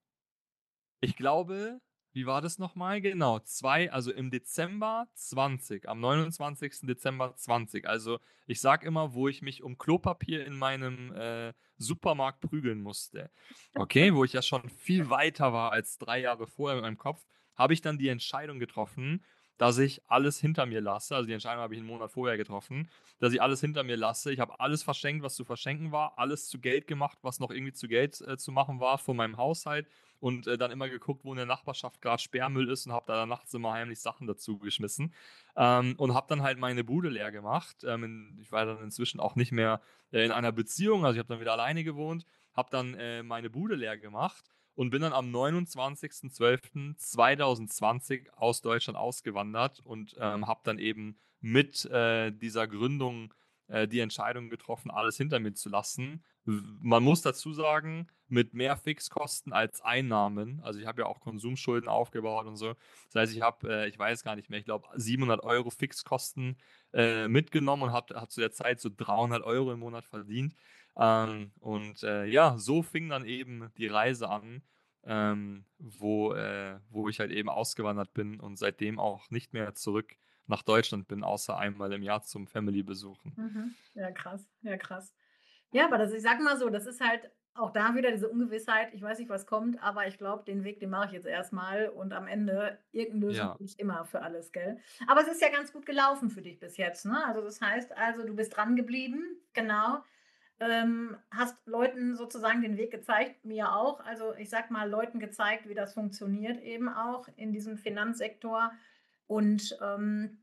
ich glaube, wie war das nochmal? Genau, zwei, also im Dezember zwanzig, am neunundzwanzigsten Dezember zwanzig. Also ich sag immer, wo ich mich um Klopapier in meinem äh, Supermarkt prügeln musste. Okay, wo ich ja schon viel weiter war als drei Jahre vorher in meinem Kopf, habe ich dann die Entscheidung getroffen, dass ich alles hinter mir lasse. Also die Entscheidung habe ich einen Monat vorher getroffen, dass ich alles hinter mir lasse. Ich habe alles verschenkt, was zu verschenken war, alles zu Geld gemacht, was noch irgendwie zu Geld äh, zu machen war von meinem Haushalt und äh, dann immer geguckt, wo in der Nachbarschaft gerade Sperrmüll ist und habe da nachts immer heimlich Sachen dazu geschmissen ähm, und habe dann halt meine Bude leer gemacht. Ähm, in, ich war dann inzwischen auch nicht mehr äh, in einer Beziehung, also ich habe dann wieder alleine gewohnt, habe dann äh, meine Bude leer gemacht und bin dann am neunundzwanzigsten zwölften zweitausendzwanzig aus Deutschland ausgewandert und ähm, habe dann eben mit äh, dieser Gründung äh, die Entscheidung getroffen, alles hinter mir zu lassen. Man muss dazu sagen, mit mehr Fixkosten als Einnahmen. Also ich habe ja auch Konsumschulden aufgebaut und so. Das heißt, ich habe, äh, ich weiß gar nicht mehr, ich glaube siebenhundert Euro Fixkosten äh, mitgenommen und habe hab zu der Zeit so dreihundert Euro im Monat verdient. Ähm, und äh, ja, so fing dann eben die Reise an, ähm, wo, äh, wo ich halt eben ausgewandert bin und seitdem auch nicht mehr zurück nach Deutschland bin, außer einmal im Jahr zum Family-Besuchen. Mhm. Ja, krass. Ja, krass. Ja, aber das, ich sag mal so, das ist halt auch da wieder diese Ungewissheit. Ich weiß nicht, was kommt, aber ich glaube, den Weg, den mache ich jetzt erstmal und am Ende irgendeine Lösung Ja, gibt es immer für alles, gell? Aber es ist ja ganz gut gelaufen für dich bis jetzt, ne? Also das heißt also, du bist dran geblieben, genau. Ähm, hast Leuten sozusagen den Weg gezeigt, mir auch. Also ich sag mal, Leuten gezeigt, wie das funktioniert eben auch in diesem Finanzsektor. Und ähm,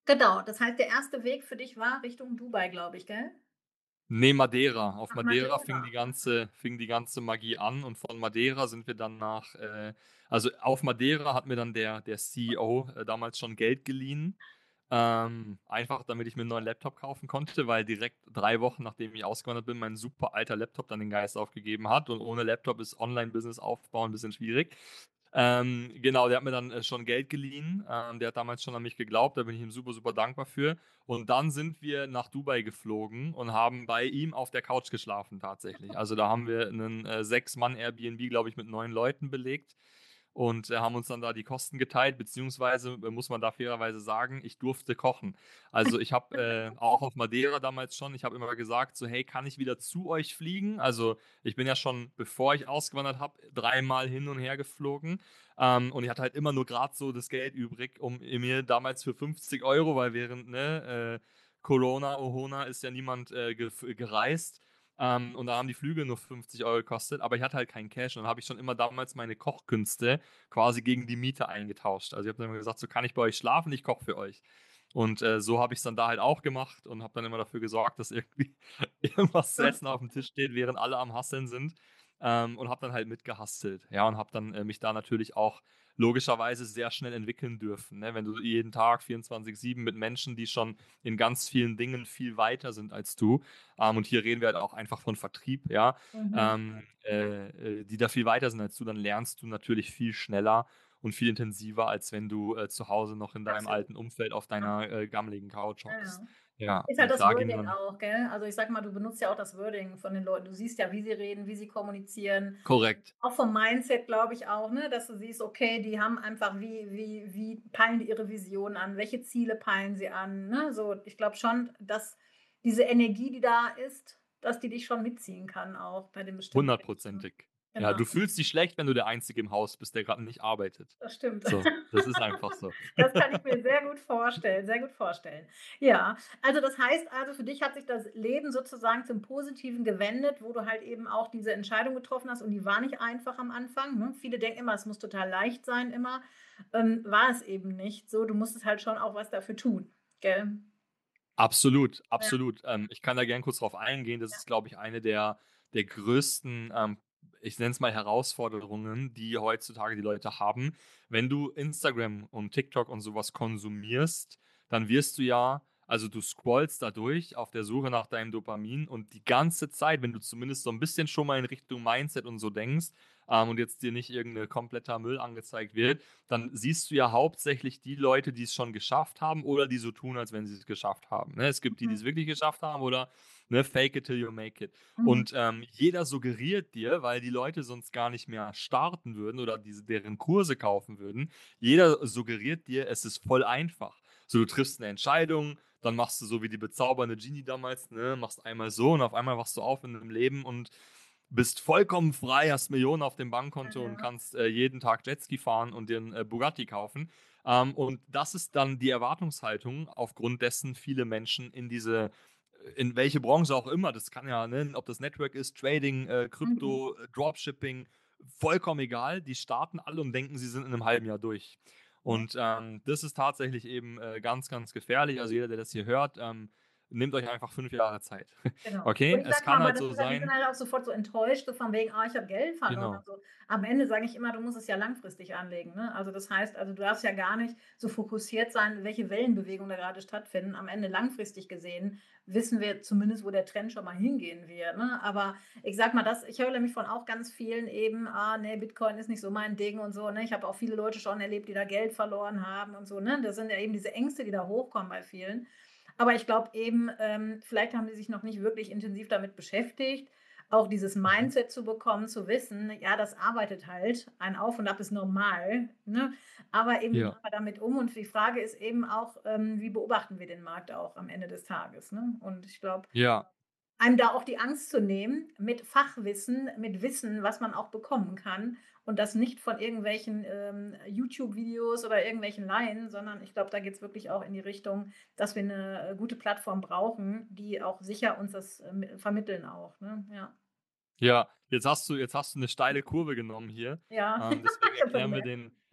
Genau, das heißt, der erste Weg für dich war Richtung Dubai, glaube ich, gell? Ne, Madeira. Auf Ach, Madeira fing die Madeira. ganze fing die ganze Magie an und von Madeira sind wir dann nach äh, also auf Madeira hat mir dann der der C E O, äh, damals schon Geld geliehen, ähm, einfach damit ich mir 'n neuen Laptop kaufen konnte, weil direkt drei Wochen, nachdem ich ausgewandert bin, mein super alter Laptop dann den Geist aufgegeben hat und ohne Laptop ist Online-Business aufbauen 'n bisschen schwierig. Ähm, genau, der hat mir dann, äh, schon Geld geliehen. Ähm, der hat damals schon an mich geglaubt, da bin ich ihm super, super dankbar für. Und dann sind wir nach Dubai geflogen und haben bei ihm auf der Couch geschlafen tatsächlich. Also, da haben wir 'nen, äh, sechs Mann Airbnb, glaube ich, mit neun Leuten belegt und, äh, haben uns dann da die Kosten geteilt, beziehungsweise, äh, muss man da fairerweise sagen, ich durfte kochen. Also, ich habe, äh, auch auf Madeira damals schon ich habe immer gesagt so: „Hey, kann ich wieder zu euch fliegen?“ Also, ich bin ja schon, bevor ich ausgewandert habe, dreimal hin und her geflogen, ähm, und ich hatte halt immer nur grad so das Geld übrig, um mir damals für fünfzig Euro, weil während, ne, äh, Corona, Ohona ist ja niemand, äh, gef gereist, ähm, und da haben die Flüge nur fünfzig Euro gekostet, aber ich hatte halt kein Cash und dann habe ich schon immer damals meine Kochkünste quasi gegen die Miete eingetauscht. Also, ich habe dann immer gesagt: „So, kann ich bei euch schlafen? Ich koche für euch.“ Und, äh, so habe ich's dann da halt auch gemacht und habe dann immer dafür gesorgt, dass irgendwie irgendwas zu essen aufm Tisch steht, während alle am Hustlen sind, ähm, und habe dann halt mit gehustelt. Ja, und habe dann, äh, mich da natürlich auch logischerweise sehr schnell entwickeln dürfen, ne? Wenn du jeden Tag vierundzwanzig sieben mit Menschen, die schon in ganz vielen Dingen viel weiter sind als du, ähm, und hier reden wir halt auch einfach von Vertrieb, ja, Mhm. ähm, äh, äh, die da viel weiter sind als du, dann lernst du natürlich viel schneller und viel intensiver, als wenn du, äh, zu Hause noch in deinem Absolut. alten Umfeld auf Ja. deiner, äh, gammeligen Couch Ja, hockst. ja. Ja, Ist halt und das da ging Wording dann auch, gell? Also, ich sage mal, du benutzt ja auch das Wording von den Leuten. Du siehst ja, wie sie reden, wie sie kommunizieren. korrekt. Auch vom Mindset glaube ich auch, ne, dass du siehst, okay, die haben einfach wie wie wie peilen die ihre Vision an? Welche Ziele peilen sie an, ne? So, ich glaube schon, dass diese Energie, die da ist, dass die dich schon mitziehen kann auch bei den bestimmten Dingen, ne? Hundertprozentig. Ja, Genau. du fühlst dich schlecht, wenn du der Einzige im Haus bist, der grad nicht arbeitet. Das stimmt. So, das ist einfach so. Das kann ich mir sehr gut vorstellen, sehr gut vorstellen. Ja, also das heißt also, für dich hat sich das Leben sozusagen zum Positiven gewendet, wo du halt eben auch diese Entscheidung getroffen hast und die war nicht einfach am Anfang, ne? Viele denken immer, es muss total leicht sein immer, ähm, war es eben nicht so. Du musstest halt schon auch was dafür tun, gell? Absolut, Ja, absolut. Ähm, ich kann da gern kurz drauf eingehen. Das ja. ist, glaube ich, eine der der größten, ähm, ich nenne es mal Herausforderungen, die heutzutage die Leute haben. Wenn du Instagram und TikTok und sowas konsumierst, dann wirst du ja also, du scrollst da durch auf der Suche nach deinem Dopamin und die ganze Zeit, wenn du zumindest so ein bisschen schon mal in Richtung Mindset und so denkst, ähm, und jetzt dir nicht irgendein kompletter Müll angezeigt wird, dann siehst du ja hauptsächlich die Leute, die es schon geschafft haben oder die so tun, als wenn sie es geschafft haben, ne? Es gibt die, die Mhm. es wirklich geschafft haben oder, ne, fake it till you make it. Mhm. Und, ähm, jeder suggeriert dir, weil die Leute sonst gar nicht mehr starten würden oder diese deren Kurse kaufen würden, jeder suggeriert dir, es ist voll einfach. So, du triffst eine Entscheidung, dann machst du so wie die bezaubernde Genie damals, ne, machst einmal so und auf einmal wachst du auf in 'nem Leben und bist vollkommen frei, hast Millionen auf dem Ja, Bankkonto und ja. kannst, äh, jeden Tag Jetski fahren und dir 'n, äh, Bugatti kaufen. Ähm, und das ist dann die Erwartungshaltung, aufgrund dessen viele Menschen in diese in welche Branche auch immer, das kann ja, ne, ob das Network ist, Trading, äh, Mhm. Krypto, äh, Dropshipping, vollkommen egal. Die starten alle und denken, sie sind in einem halben Jahr durch. Ja. Und, ähm, das ist tatsächlich eben, äh, ganz, ganz gefährlich. Also, jeder, der das hier hört, ähm, nehmt euch einfach fünf Jahre Zeit. Genau. Und Okay? ich Es sage mal, kann aber halt das so ist halt die sind sein halt auch sofort so enttäuscht, so von wegen: „Ah, ich habe Geld verloren“ und genau. so. Am Ende sage ich immer, du musst es ja langfristig anlegen, ne? Also, das heißt also, du darfst ja gar nicht so fokussiert sein, welche Wellenbewegungen da grade stattfinden. Am Ende langfristig gesehen wissen wir zumindest, wo der Trend schon mal hingehen wird, ne? Aber ich sage mal, das ich höre nämlich von auch ganz vielen eben: „Ah, ne, Bitcoin ist nicht so mein Ding“ und so, ne? Ich habe auch viele Leute schon erlebt, die da Geld verloren haben und so, ne? Das sind ja eben diese Ängste, die da hochkommen bei vielen. Aber ich glaube eben, ähm, vielleicht haben die sich noch nicht wirklich intensiv damit beschäftigt, auch dieses Mhm. Mindset zu bekommen, zu wissen, ja, das arbeitet halt, ein Auf und Ab ist normal, ne? Aber eben, wie gehen Ja. wir damit um? Und die Frage ist eben auch, ähm, wie beobachten wir den Markt auch am Ende des Tages, ne? Und ich glaube, Ja. einem da auch die Angst zu nehmen mit Fachwissen, mit Wissen, was man auch bekommen kann und das nicht von irgendwelchen, ähm, YouTube-Videos oder irgendwelchen Laien, sondern ich glaube, da geht's wirklich auch in die Richtung, dass wir 'ne, äh, gute Plattform brauchen, die auch sicher uns das, ähm, vermitteln auch, ne? Ja. Ja, jetzt hast du jetzt hast du 'ne steile Kurve genommen hier. Ja, Ähm, deswegen ich habe schon erklären wir gemerkt. den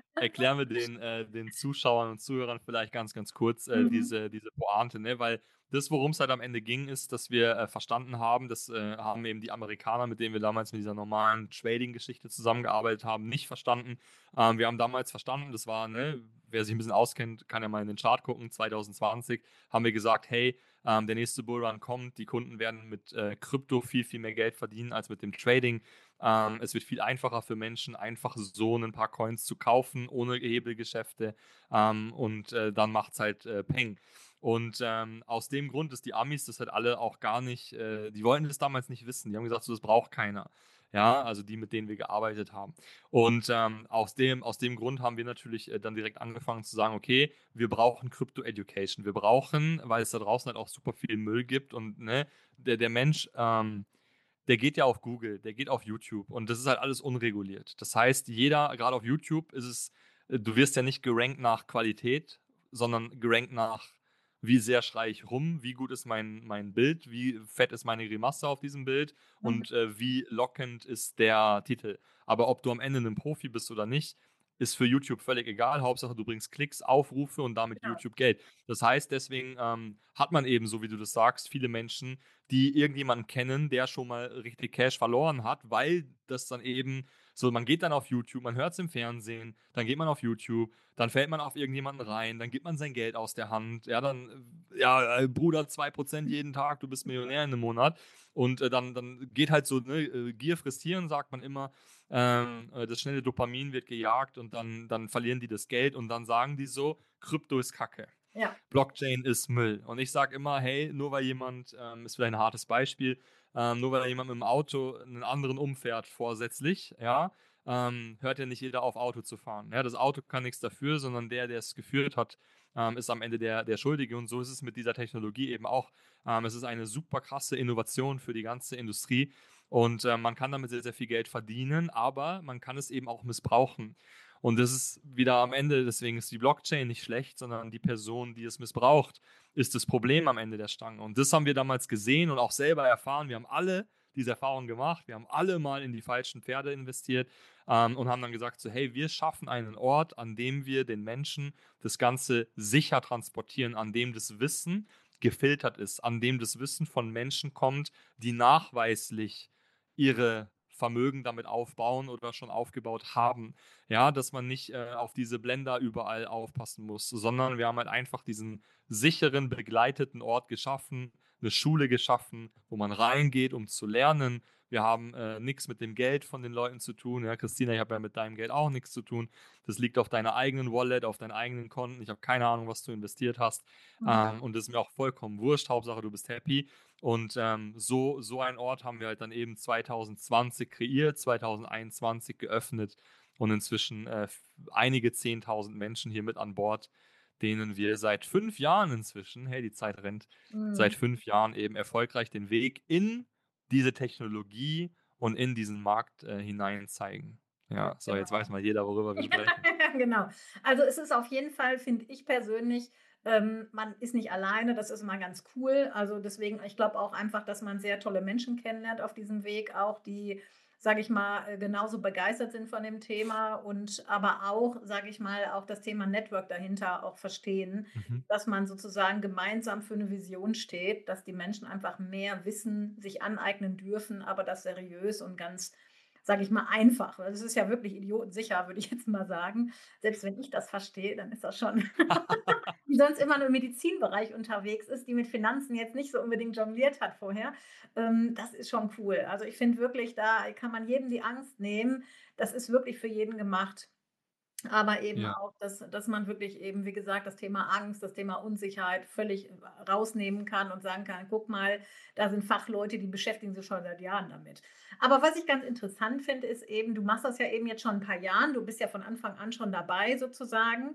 erklären wir den, äh, den Zuschauern und Zuhörern vielleicht ganz, ganz kurz äh, Mhm. diese, diese Pointe, ne? Weil das, worum es halt am Ende ging, ist, dass wir äh, verstanden haben, das äh, haben eben die Amerikaner, mit denen wir damals mit dieser normalen Trading-Geschichte zusammengearbeitet haben, nicht verstanden. Ähm, wir haben damals verstanden, das war, ne, wer sich ein bisschen auskennt, kann ja mal in den Chart gucken, zwanzig zwanzig haben wir gesagt, hey, ähm, der nächste Bullrun kommt, die Kunden werden mit äh, Krypto viel, viel mehr Geld verdienen als mit dem Trading. Ähm, es wird viel einfacher für Menschen, einfach so ein paar Coins zu kaufen, ohne Hebelgeschäfte. Ähm, und äh, dann macht es halt äh, Peng. Und ähm, aus dem Grund ist die Amis das halt alle auch gar nicht, äh, die wollten das damals nicht wissen. Die haben gesagt, so, das braucht keiner. Ja, also die, mit denen wir gearbeitet haben. Und ähm, aus, dem, aus dem Grund haben wir natürlich äh, dann direkt angefangen zu sagen, okay, wir brauchen Crypto Education. Wir brauchen, weil es da draußen halt auch super viel Müll gibt und ne, der, der Mensch, ähm, der geht ja auf Google, der geht auf YouTube und das ist halt alles unreguliert. Das heißt, jeder, gerade auf YouTube ist es, äh, du wirst ja nicht gerankt nach Qualität, sondern gerankt nach, wie sehr schreie ich rum, wie gut ist mein, mein Bild, wie fett ist meine Grimasse auf diesem Bild Mhm. und äh, wie lockend ist der Titel. Aber ob du am Ende ein Profi bist oder nicht, ist für YouTube völlig egal. Hauptsache, du bringst Klicks, Aufrufe und damit Genau. YouTube Geld. Das heißt, deswegen ähm, hat man eben, so wie du das sagst, viele Menschen, die irgendjemanden kennen, der schon mal richtig Cash verloren hat, weil das dann eben so, man geht dann auf YouTube, man hört es im Fernsehen, dann geht man auf YouTube, dann fällt man auf irgendjemanden rein, dann gibt man sein Geld aus der Hand, ja, dann, äh, ja, äh, Bruder, zwei Prozent jeden Tag, du bist Millionär in einem Monat und äh, dann, dann geht halt so, ne, äh, Gier frisst Hirn, sagt man immer, ähm, äh, das schnelle Dopamin wird gejagt und dann, dann verlieren die das Geld und dann sagen die so, Krypto ist Kacke. Ja. Blockchain ist Müll. Und ich sage immer, hey, nur weil jemand, ähm, ist vielleicht ein hartes Beispiel, ähm, nur weil jemand mit dem Auto einen anderen umfährt vorsätzlich, ja, ähm, hört ja nicht jeder auf, Auto zu fahren. Ja, das Auto kann nichts dafür, sondern der, der es geführt hat, ähm, ist am Ende der, der Schuldige. Und so ist es mit dieser Technologie eben auch. Ähm, es ist eine super krasse Innovation für die ganze Industrie. Und äh, man kann damit sehr, sehr viel Geld verdienen, aber man kann es eben auch missbrauchen. Und das ist wieder am Ende, deswegen ist die Blockchain nicht schlecht, sondern die Person, die es missbraucht, ist das Problem am Ende der Stange. Und das haben wir damals gesehen und auch selber erfahren. Wir haben alle diese Erfahrung gemacht. Wir haben alle mal in die falschen Pferde investiert ähm, und haben dann gesagt, so, hey, wir schaffen einen Ort, an dem wir den Menschen das Ganze sicher transportieren, an dem das Wissen gefiltert ist, an dem das Wissen von Menschen kommt, die nachweislich ihre Vermögen damit aufbauen oder schon aufgebaut haben. Ja, dass man nicht äh, auf diese Blender überall aufpassen muss, sondern wir haben halt einfach diesen sicheren, begleiteten Ort geschaffen, eine Schule geschaffen, wo man reingeht, um zu lernen. Wir haben äh, nichts mit dem Geld von den Leuten zu tun. Ja, Christina, ich habe ja mit deinem Geld auch nichts zu tun. Das liegt auf deiner eigenen Wallet, auf deinen eigenen Konten. Ich habe keine Ahnung, was du investiert hast. Mhm. Ähm, und das ist mir auch vollkommen wurscht. Hauptsache, du bist happy. Und ähm, so, so einen Ort haben wir halt dann eben zwanzig zwanzig kreiert, zwanzig einundzwanzig geöffnet und inzwischen äh, einige zehntausend Menschen hier mit an Bord, denen wir seit fünf Jahren inzwischen, hey, die Zeit rennt, seit Mhm. fünf Jahren eben erfolgreich den Weg in diese Technologie und in diesen Markt äh, hinein zeigen. Ja, so, jetzt Genau. weiß mal jeder, worüber wir sprechen. Genau. Also es ist auf jeden Fall, finde ich persönlich, ähm, man ist nicht alleine, das ist immer ganz cool. Also deswegen, ich glaube auch einfach, dass man sehr tolle Menschen kennenlernt auf diesem Weg, auch die, sage ich mal, äh, genauso begeistert sind von dem Thema und aber auch, sage ich mal, auch das Thema Network dahinter auch verstehen, Mhm. dass man sozusagen gemeinsam für eine Vision steht, dass die Menschen einfach mehr Wissen sich aneignen dürfen, aber das seriös und ganz, sage ich mal, einfach. Das ist ja wirklich idiotensicher, würde ich jetzt mal sagen. Selbst wenn ich das verstehe, dann ist das schon, die sonst immer nur im Medizinbereich unterwegs ist, die mit Finanzen jetzt nicht so unbedingt jongliert hat vorher. Ähm, das ist schon cool. Also ich finde wirklich, da kann man jedem die Angst nehmen. Das ist wirklich für jeden gemacht. Aber eben Ja. auch, dass, dass man wirklich eben, wie gesagt, das Thema Angst, das Thema Unsicherheit völlig rausnehmen kann und sagen kann, guck mal, da sind Fachleute, die beschäftigen sich schon seit Jahren damit. Aber was ich ganz interessant finde, ist eben, du machst das ja eben jetzt schon ein paar Jahren, du bist ja von Anfang an schon dabei sozusagen.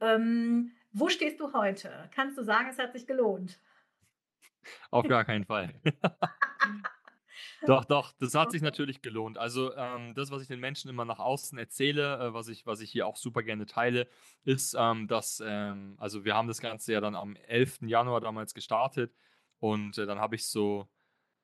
Ähm, wo stehst du heute? Kannst du sagen, es hat sich gelohnt? Auf gar keinen Fall. Doch, doch, das hat sich natürlich gelohnt. Also ähm, das, was ich den Menschen immer nach außen erzähle, äh, was ich, was ich hier auch super gerne teile, ist, ähm, dass, ähm, also wir haben das Ganze ja dann am elften Januar damals gestartet und äh, dann habe ich so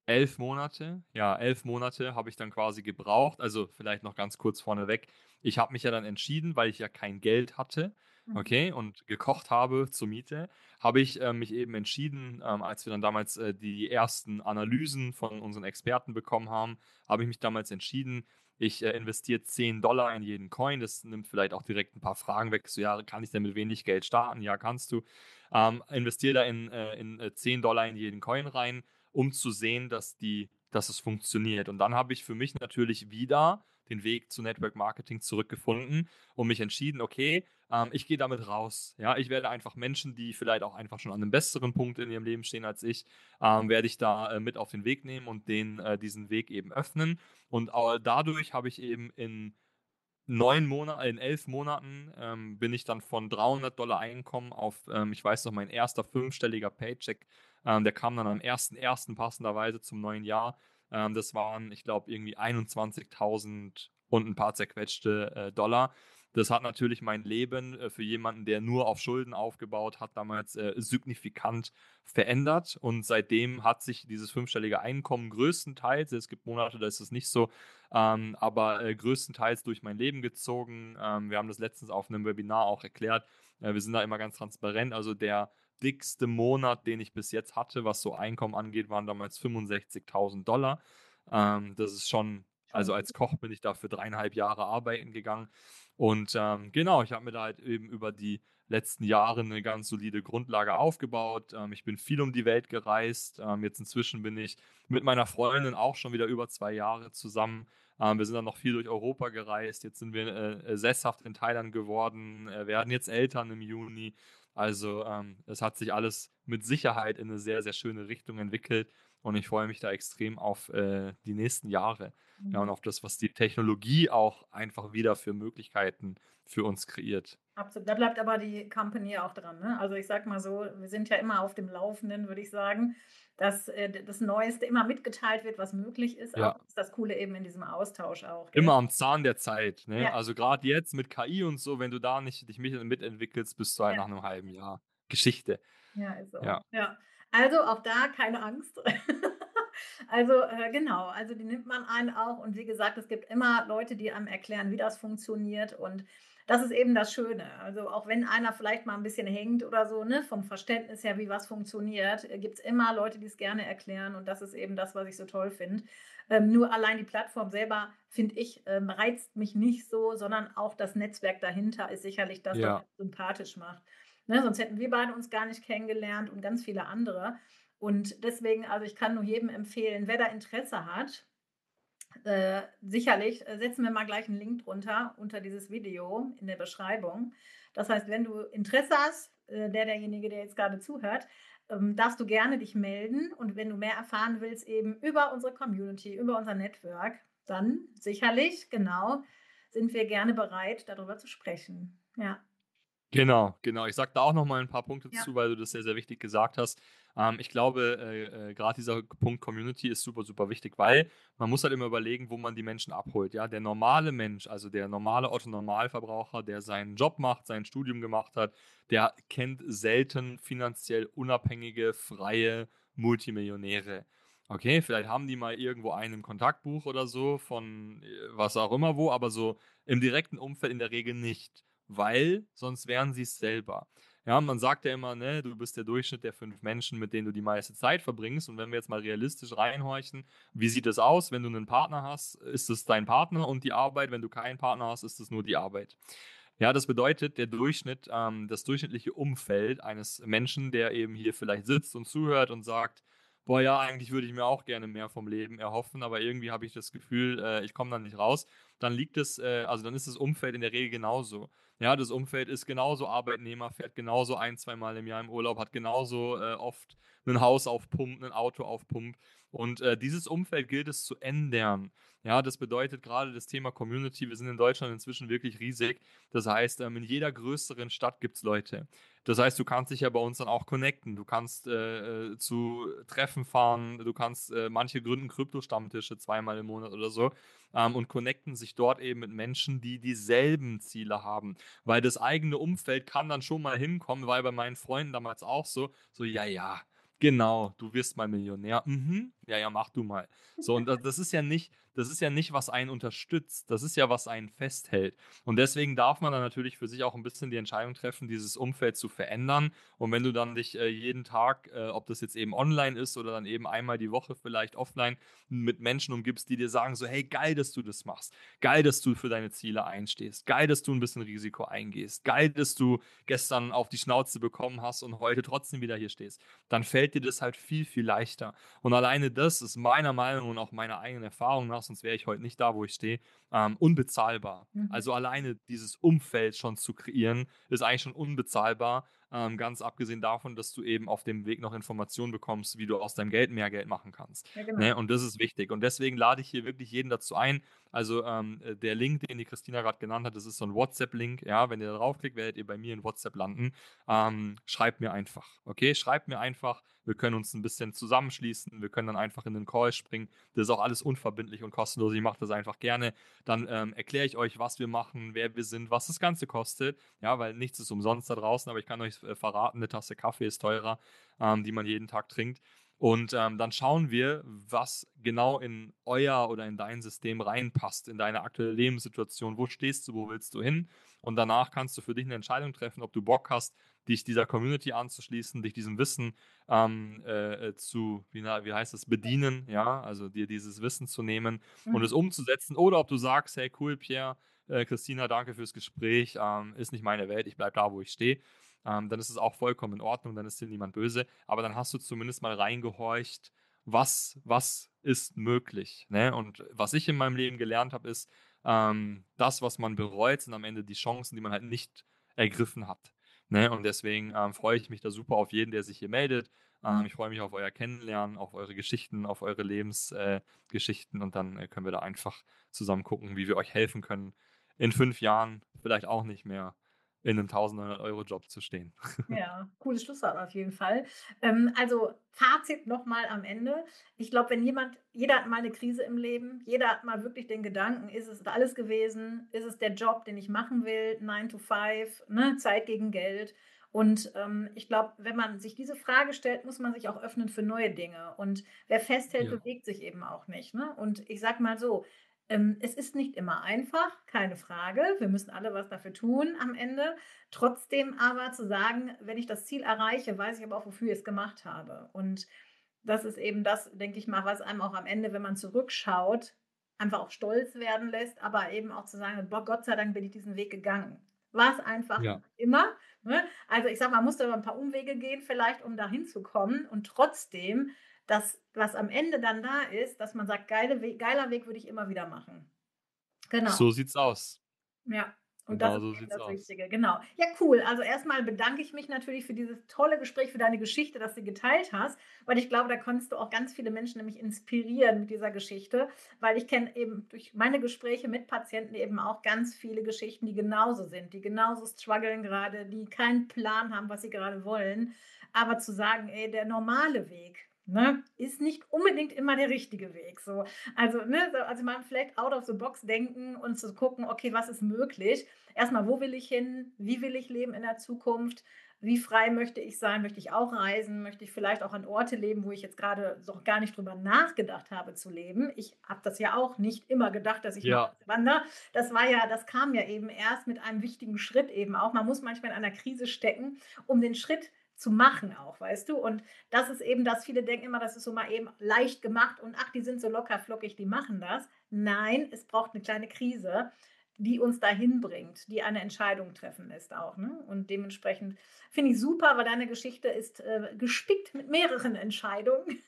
elf Monate, ja, elf Monate habe ich dann quasi gebraucht. Also vielleicht noch ganz kurz vorneweg. Ich habe mich ja dann entschieden, weil ich ja kein Geld hatte, Mhm. okay, und gekocht habe zur Miete, habe ich äh, mich eben entschieden, ähm, als wir dann damals äh, die ersten Analysen von unseren Experten bekommen haben, habe ich mich damals entschieden, ich äh, investiere zehn Dollar in jeden Coin. Das nimmt vielleicht auch direkt ein paar Fragen weg. So, ja, kann ich denn mit wenig Geld starten? Ja, kannst du. Ähm, investiere da in, äh, in äh, zehn Dollar in jeden Coin rein, um zu sehen, dass, die, dass es funktioniert. Und dann habe ich für mich natürlich wieder den Weg zu Network Marketing zurückgefunden und mich entschieden, okay, ähm, ich gehe damit raus. Ja, ich werde einfach Menschen, die vielleicht auch einfach schon an einem besseren Punkt in ihrem Leben stehen als ich, ähm, werde ich da äh, mit auf den Weg nehmen und denen äh, diesen Weg eben öffnen. Und äh, dadurch habe ich eben in neun Monaten, in elf Monaten ähm, bin ich dann von dreihundert Dollar Einkommen auf, ähm, ich weiß noch, mein erster fünfstelliger Paycheck, ähm, der kam dann am ersten ersten passenderweise zum neuen Jahr. Ähm, das waren, ich glaube, irgendwie einundzwanzigtausend und ein paar zerquetschte äh, Dollar. Das hat natürlich mein Leben äh, für jemanden, der nur auf Schulden aufgebaut hat, damals äh, signifikant verändert. Und seitdem hat sich dieses fünfstellige Einkommen größtenteils, es gibt Monate, da ist es nicht so, ähm, aber äh, größtenteils durch mein Leben gezogen. Ähm, wir haben das letztens auf einem Webinar auch erklärt. Äh, wir sind da immer ganz transparent. Also der dickste Monat, den ich bis jetzt hatte, was so Einkommen angeht, waren damals fünfundsechzigtausend Dollar. Ähm, das ist schon, also Schon. als Koch bin ich da für dreieinhalb Jahre arbeiten gegangen. Und ähm, genau, ich habe mir da halt eben über die letzten Jahre eine ganz solide Grundlage aufgebaut. Ähm, ich bin viel um die Welt gereist. Ähm, jetzt inzwischen bin ich mit meiner Freundin auch schon wieder über zwei Jahre zusammen. Ähm, wir sind dann noch viel durch Europa gereist. Jetzt sind wir äh, sesshaft in Thailand geworden, äh, werden jetzt Eltern im Juni. Also ähm, es hat sich alles mit Sicherheit in eine sehr, sehr schöne Richtung entwickelt und ich freue mich da extrem auf äh, die nächsten Jahre. Ja, und Mhm. auf das, was die Technologie auch einfach wieder für Möglichkeiten für uns kreiert. Absolut. Da bleibt aber die Company auch dran, ne? Also ich sag mal so, wir sind ja immer auf dem Laufenden, würde ich sagen, dass äh, das Neueste immer mitgeteilt wird, was möglich ist. Auch Ja, das ist das Coole eben in diesem Austausch auch, gell? immer am Zahn der Zeit. Ne? Ja, Also gerade jetzt mit K I und so, wenn du da nicht dich mit- mitentwickelst, bist du halt ja, nach einem halben Jahr Geschichte. ja, ist so. Ja, Ja. Also auch da keine Angst. Also äh, genau, also die nimmt man einen auch und wie gesagt, es gibt immer Leute, die einem erklären, wie das funktioniert und das ist eben das Schöne. Also auch wenn einer vielleicht mal ein bisschen hängt oder so, ne, vom Verständnis her, wie was funktioniert, gibt es immer Leute, die es gerne erklären und das ist eben das, was ich so toll finde. Ähm, nur allein die Plattform selber, finde ich, ähm, reizt mich nicht so, sondern auch das Netzwerk dahinter ist sicherlich das, was ja. mich sympathisch macht. Ne, sonst hätten wir beide uns gar nicht kennengelernt und ganz viele andere. Und deswegen, also ich kann nur jedem empfehlen, wer da Interesse hat, äh, sicherlich, äh, setzen wir mal gleich einen Link drunter unter dieses Video in der Beschreibung. Das heißt, wenn du Interesse hast, äh, der derjenige, der jetzt gerade zuhört, ähm, darfst du gerne dich melden. Und wenn du mehr erfahren willst, eben über unsere Community, über unser Network, dann sicherlich, genau, sind wir gerne bereit, darüber zu sprechen. Ja, Genau, genau. Ich sage da auch noch mal ein paar Punkte ja, zu, weil du das sehr, sehr wichtig gesagt hast. Ähm, ich glaube, äh, äh, gerade dieser Punkt Community ist super, super wichtig, weil man muss halt immer überlegen, wo man die Menschen abholt. Ja, der normale Mensch, also der normale Otto-Normalverbraucher, der seinen Job macht, sein Studium gemacht hat, der kennt selten finanziell unabhängige, freie Multimillionäre. Okay, vielleicht haben die mal irgendwo einen im Kontaktbuch oder so von äh, was auch immer wo, aber so im direkten Umfeld in der Regel nicht, weil sonst wären sie es selber. Ja, man sagt ja immer, ne, du bist der Durchschnitt der fünf Menschen, mit denen du die meiste Zeit verbringst. Und wenn wir jetzt mal realistisch reinhorchen, wie sieht es aus, wenn du einen Partner hast, ist es dein Partner und die Arbeit, wenn du keinen Partner hast, ist es nur die Arbeit. Ja, das bedeutet, der Durchschnitt, ähm, das durchschnittliche Umfeld eines Menschen, der eben hier vielleicht sitzt und zuhört und sagt, boah, ja, eigentlich würde ich mir auch gerne mehr vom Leben erhoffen, aber irgendwie habe ich das Gefühl, äh, ich komme da nicht raus, dann liegt es, äh, also dann ist das Umfeld in der Regel genauso. Ja, das Umfeld ist genauso Arbeitnehmer, fährt genauso ein, zweimal im Jahr im Urlaub, hat genauso äh, oft ein Haus auf Pump, ein Auto auf Pump. Und äh, dieses Umfeld gilt es zu ändern. Ja, das bedeutet gerade das Thema Community. Wir sind in Deutschland inzwischen wirklich riesig. Das heißt, ähm, in jeder größeren Stadt gibt es Leute. Das heißt, du kannst dich ja bei uns dann auch connecten. Du kannst äh, äh, zu Treffen fahren. Du kannst, äh, manche gründen Krypto-Stammtische zweimal im Monat oder so ähm, und connecten sich dort eben mit Menschen, die dieselben Ziele haben. Weil das eigene Umfeld kann dann schon mal hinkommen, weil bei meinen Freunden damals auch so, so, ja, ja, genau, du wirst mal Millionär. Mhm. Ja, ja, mach du mal. So, und das, das ist ja nicht, das ist ja nicht, was einen unterstützt. Das ist ja, was einen festhält. Und deswegen darf man dann natürlich für sich auch ein bisschen die Entscheidung treffen, dieses Umfeld zu verändern. Und wenn du dann dich äh, jeden Tag, äh, ob das jetzt eben online ist oder dann eben einmal die Woche vielleicht offline, mit Menschen umgibst, die dir sagen so, hey, geil, dass du das machst. Geil, dass du für deine Ziele einstehst. Geil, dass du ein bisschen Risiko eingehst. Geil, dass du gestern auf die Schnauze bekommen hast und heute trotzdem wieder hier stehst. Dann fällt dir das halt viel, viel leichter. Und alleine das ist meiner Meinung und auch meiner eigenen Erfahrung nach, sonst wäre ich heute nicht da, wo ich stehe, ähm, unbezahlbar. Mhm. Also alleine dieses Umfeld schon zu kreieren, ist eigentlich schon unbezahlbar. Ähm, ganz abgesehen davon, dass du eben auf dem Weg noch Informationen bekommst, wie du aus deinem Geld mehr Geld machen kannst. Ja, genau. Ne? Und das ist wichtig. Und deswegen lade ich hier wirklich jeden dazu ein. Also ähm, der Link, den die Christina gerade genannt hat, das ist so ein WhatsApp-Link. Ja, wenn ihr da draufklickt, werdet ihr bei mir in WhatsApp landen. Ähm, schreibt mir einfach, okay? Schreibt mir einfach. Wir können uns ein bisschen zusammenschließen. Wir können dann einfach in den Call springen. Das ist auch alles unverbindlich und kostenlos. Ich mache das einfach gerne. Dann ähm, erkläre ich euch, was wir machen, wer wir sind, was das Ganze kostet. Ja, weil nichts ist umsonst da draußen, aber ich kann euch äh, verraten, eine Tasse Kaffee ist teurer, ähm, die man jeden Tag trinkt. Und ähm, dann schauen wir, was genau in euer oder in dein System reinpasst, in deine aktuelle Lebenssituation. Wo stehst du, wo willst du hin? Und danach kannst du für dich eine Entscheidung treffen, ob du Bock hast, dich dieser Community anzuschließen, dich diesem Wissen ähm, äh, zu, wie, wie heißt es, bedienen, ja, also dir dieses Wissen zu nehmen Mhm. und es umzusetzen. Oder ob du sagst, hey, cool, Pierre, äh, Christina, danke fürs Gespräch, ähm, ist nicht meine Welt, ich bleibe da, wo ich stehe. Ähm, dann ist es auch vollkommen in Ordnung, dann ist dir niemand böse, aber dann hast du zumindest mal reingehorcht, was, was ist möglich. Ne? Und was ich in meinem Leben gelernt habe, ist, ähm, das, was man bereut, sind am Ende die Chancen, die man halt nicht ergriffen hat. Ne? Und deswegen ähm, freue ich mich da super auf jeden, der sich hier meldet. Ähm, ich freue mich auf euer Kennenlernen, auf eure Geschichten, auf eure Lebensgeschichten äh, und dann äh, können wir da einfach zusammen gucken, wie wir euch helfen können, in fünf Jahren vielleicht auch nicht mehr in einem tausend-Euro-Job zu stehen. Ja, cooles Schlusswort auf jeden Fall. Ähm, also Fazit nochmal am Ende. Ich glaube, wenn jemand, jeder hat mal eine Krise im Leben, jeder hat mal wirklich den Gedanken, ist es alles gewesen? Ist es der Job, den ich machen will? nine to five, ne? Zeit gegen Geld. Und ähm, ich glaube, wenn man sich diese Frage stellt, muss man sich auch öffnen für neue Dinge. Und wer festhält, Ja. bewegt sich eben auch nicht. Ne? Und ich sag mal so, ähm, es ist nicht immer einfach, keine Frage. Wir müssen alle was dafür tun am Ende. Trotzdem aber zu sagen, wenn ich das Ziel erreiche, weiß ich aber auch, wofür ich es gemacht habe. Und das ist eben das, denke ich mal, was einem auch am Ende, wenn man zurückschaut, einfach auch stolz werden lässt, aber eben auch zu sagen, boah, Gott sei Dank bin ich diesen Weg gegangen. War es einfach Ja. immer. Ne? Also ich sage, man musste über ein paar Umwege gehen vielleicht, um da hinzukommen. Und trotzdem, das, was am Ende dann da ist, dass man sagt, geile We- geiler Weg würde ich immer wieder machen. Genau. So sieht's aus. Ja. Und Genau das so ist eben sieht's das aus. Wichtige, genau. Ja, cool. Also erstmal bedanke ich mich natürlich für dieses tolle Gespräch, für deine Geschichte, dass du geteilt hast, weil ich glaube, da konntest du auch ganz viele Menschen nämlich inspirieren mit dieser Geschichte, weil ich kenne eben durch meine Gespräche mit Patienten eben auch ganz viele Geschichten, die genauso sind, die genauso strugglen gerade, die keinen Plan haben, was sie gerade wollen, aber zu sagen, ey, der normale Weg, ne, ist nicht unbedingt immer der richtige Weg. So. Also, ne, so, also man vielleicht out of the box denken und zu gucken, okay, was ist möglich? Erstmal, wo will ich hin? Wie will ich leben in der Zukunft? Wie frei möchte ich sein? Möchte ich auch reisen? Möchte ich vielleicht auch an Orte leben, wo ich jetzt gerade noch gar nicht drüber nachgedacht habe zu leben? Ich habe das ja auch nicht immer gedacht, dass ich Ja. mal wandere. Das war ja, das kam ja eben erst mit einem wichtigen Schritt eben auch. Man muss manchmal in einer Krise stecken, um den Schritt zu machen auch, weißt du? Und das ist eben, dass viele denken immer, das ist so mal eben leicht gemacht und ach, die sind so locker flockig, die machen das. Nein, es braucht eine kleine Krise, die uns dahin bringt, die eine Entscheidung treffen lässt auch. Ne? Und dementsprechend finde ich super, weil deine Geschichte ist äh, gespickt mit mehreren Entscheidungen.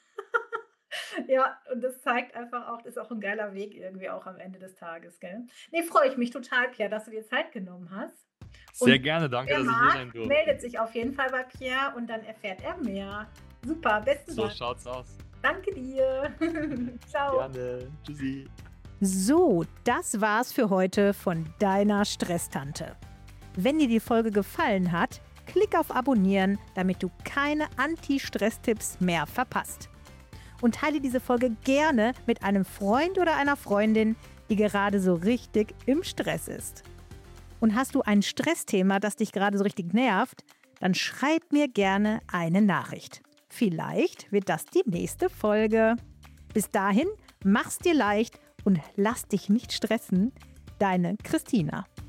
Ja, und das zeigt einfach auch, das ist auch ein geiler Weg irgendwie auch am Ende des Tages, gell? Nee, freue ich mich total, Pierre, dass du dir Zeit genommen hast. Sehr Und gerne, danke, wer dass ich hier mag, sein durfte. meldet sich auf jeden Fall bei Pierre und dann erfährt er mehr. Super, besten So Dank. schaut's aus. Danke dir. Ciao. Gerne. Tschüssi. So, das war's für heute von deiner Stresstante. Wenn dir die Folge gefallen hat, klick auf Abonnieren, damit du keine Anti-Stress-Tipps mehr verpasst. Und teile diese Folge gerne mit einem Freund oder einer Freundin, die gerade so richtig im Stress ist. Und hast du ein Stressthema, das dich gerade so richtig nervt, dann schreib mir gerne eine Nachricht. Vielleicht wird das die nächste Folge. Bis dahin, mach's dir leicht und lass dich nicht stressen. Deine Christina.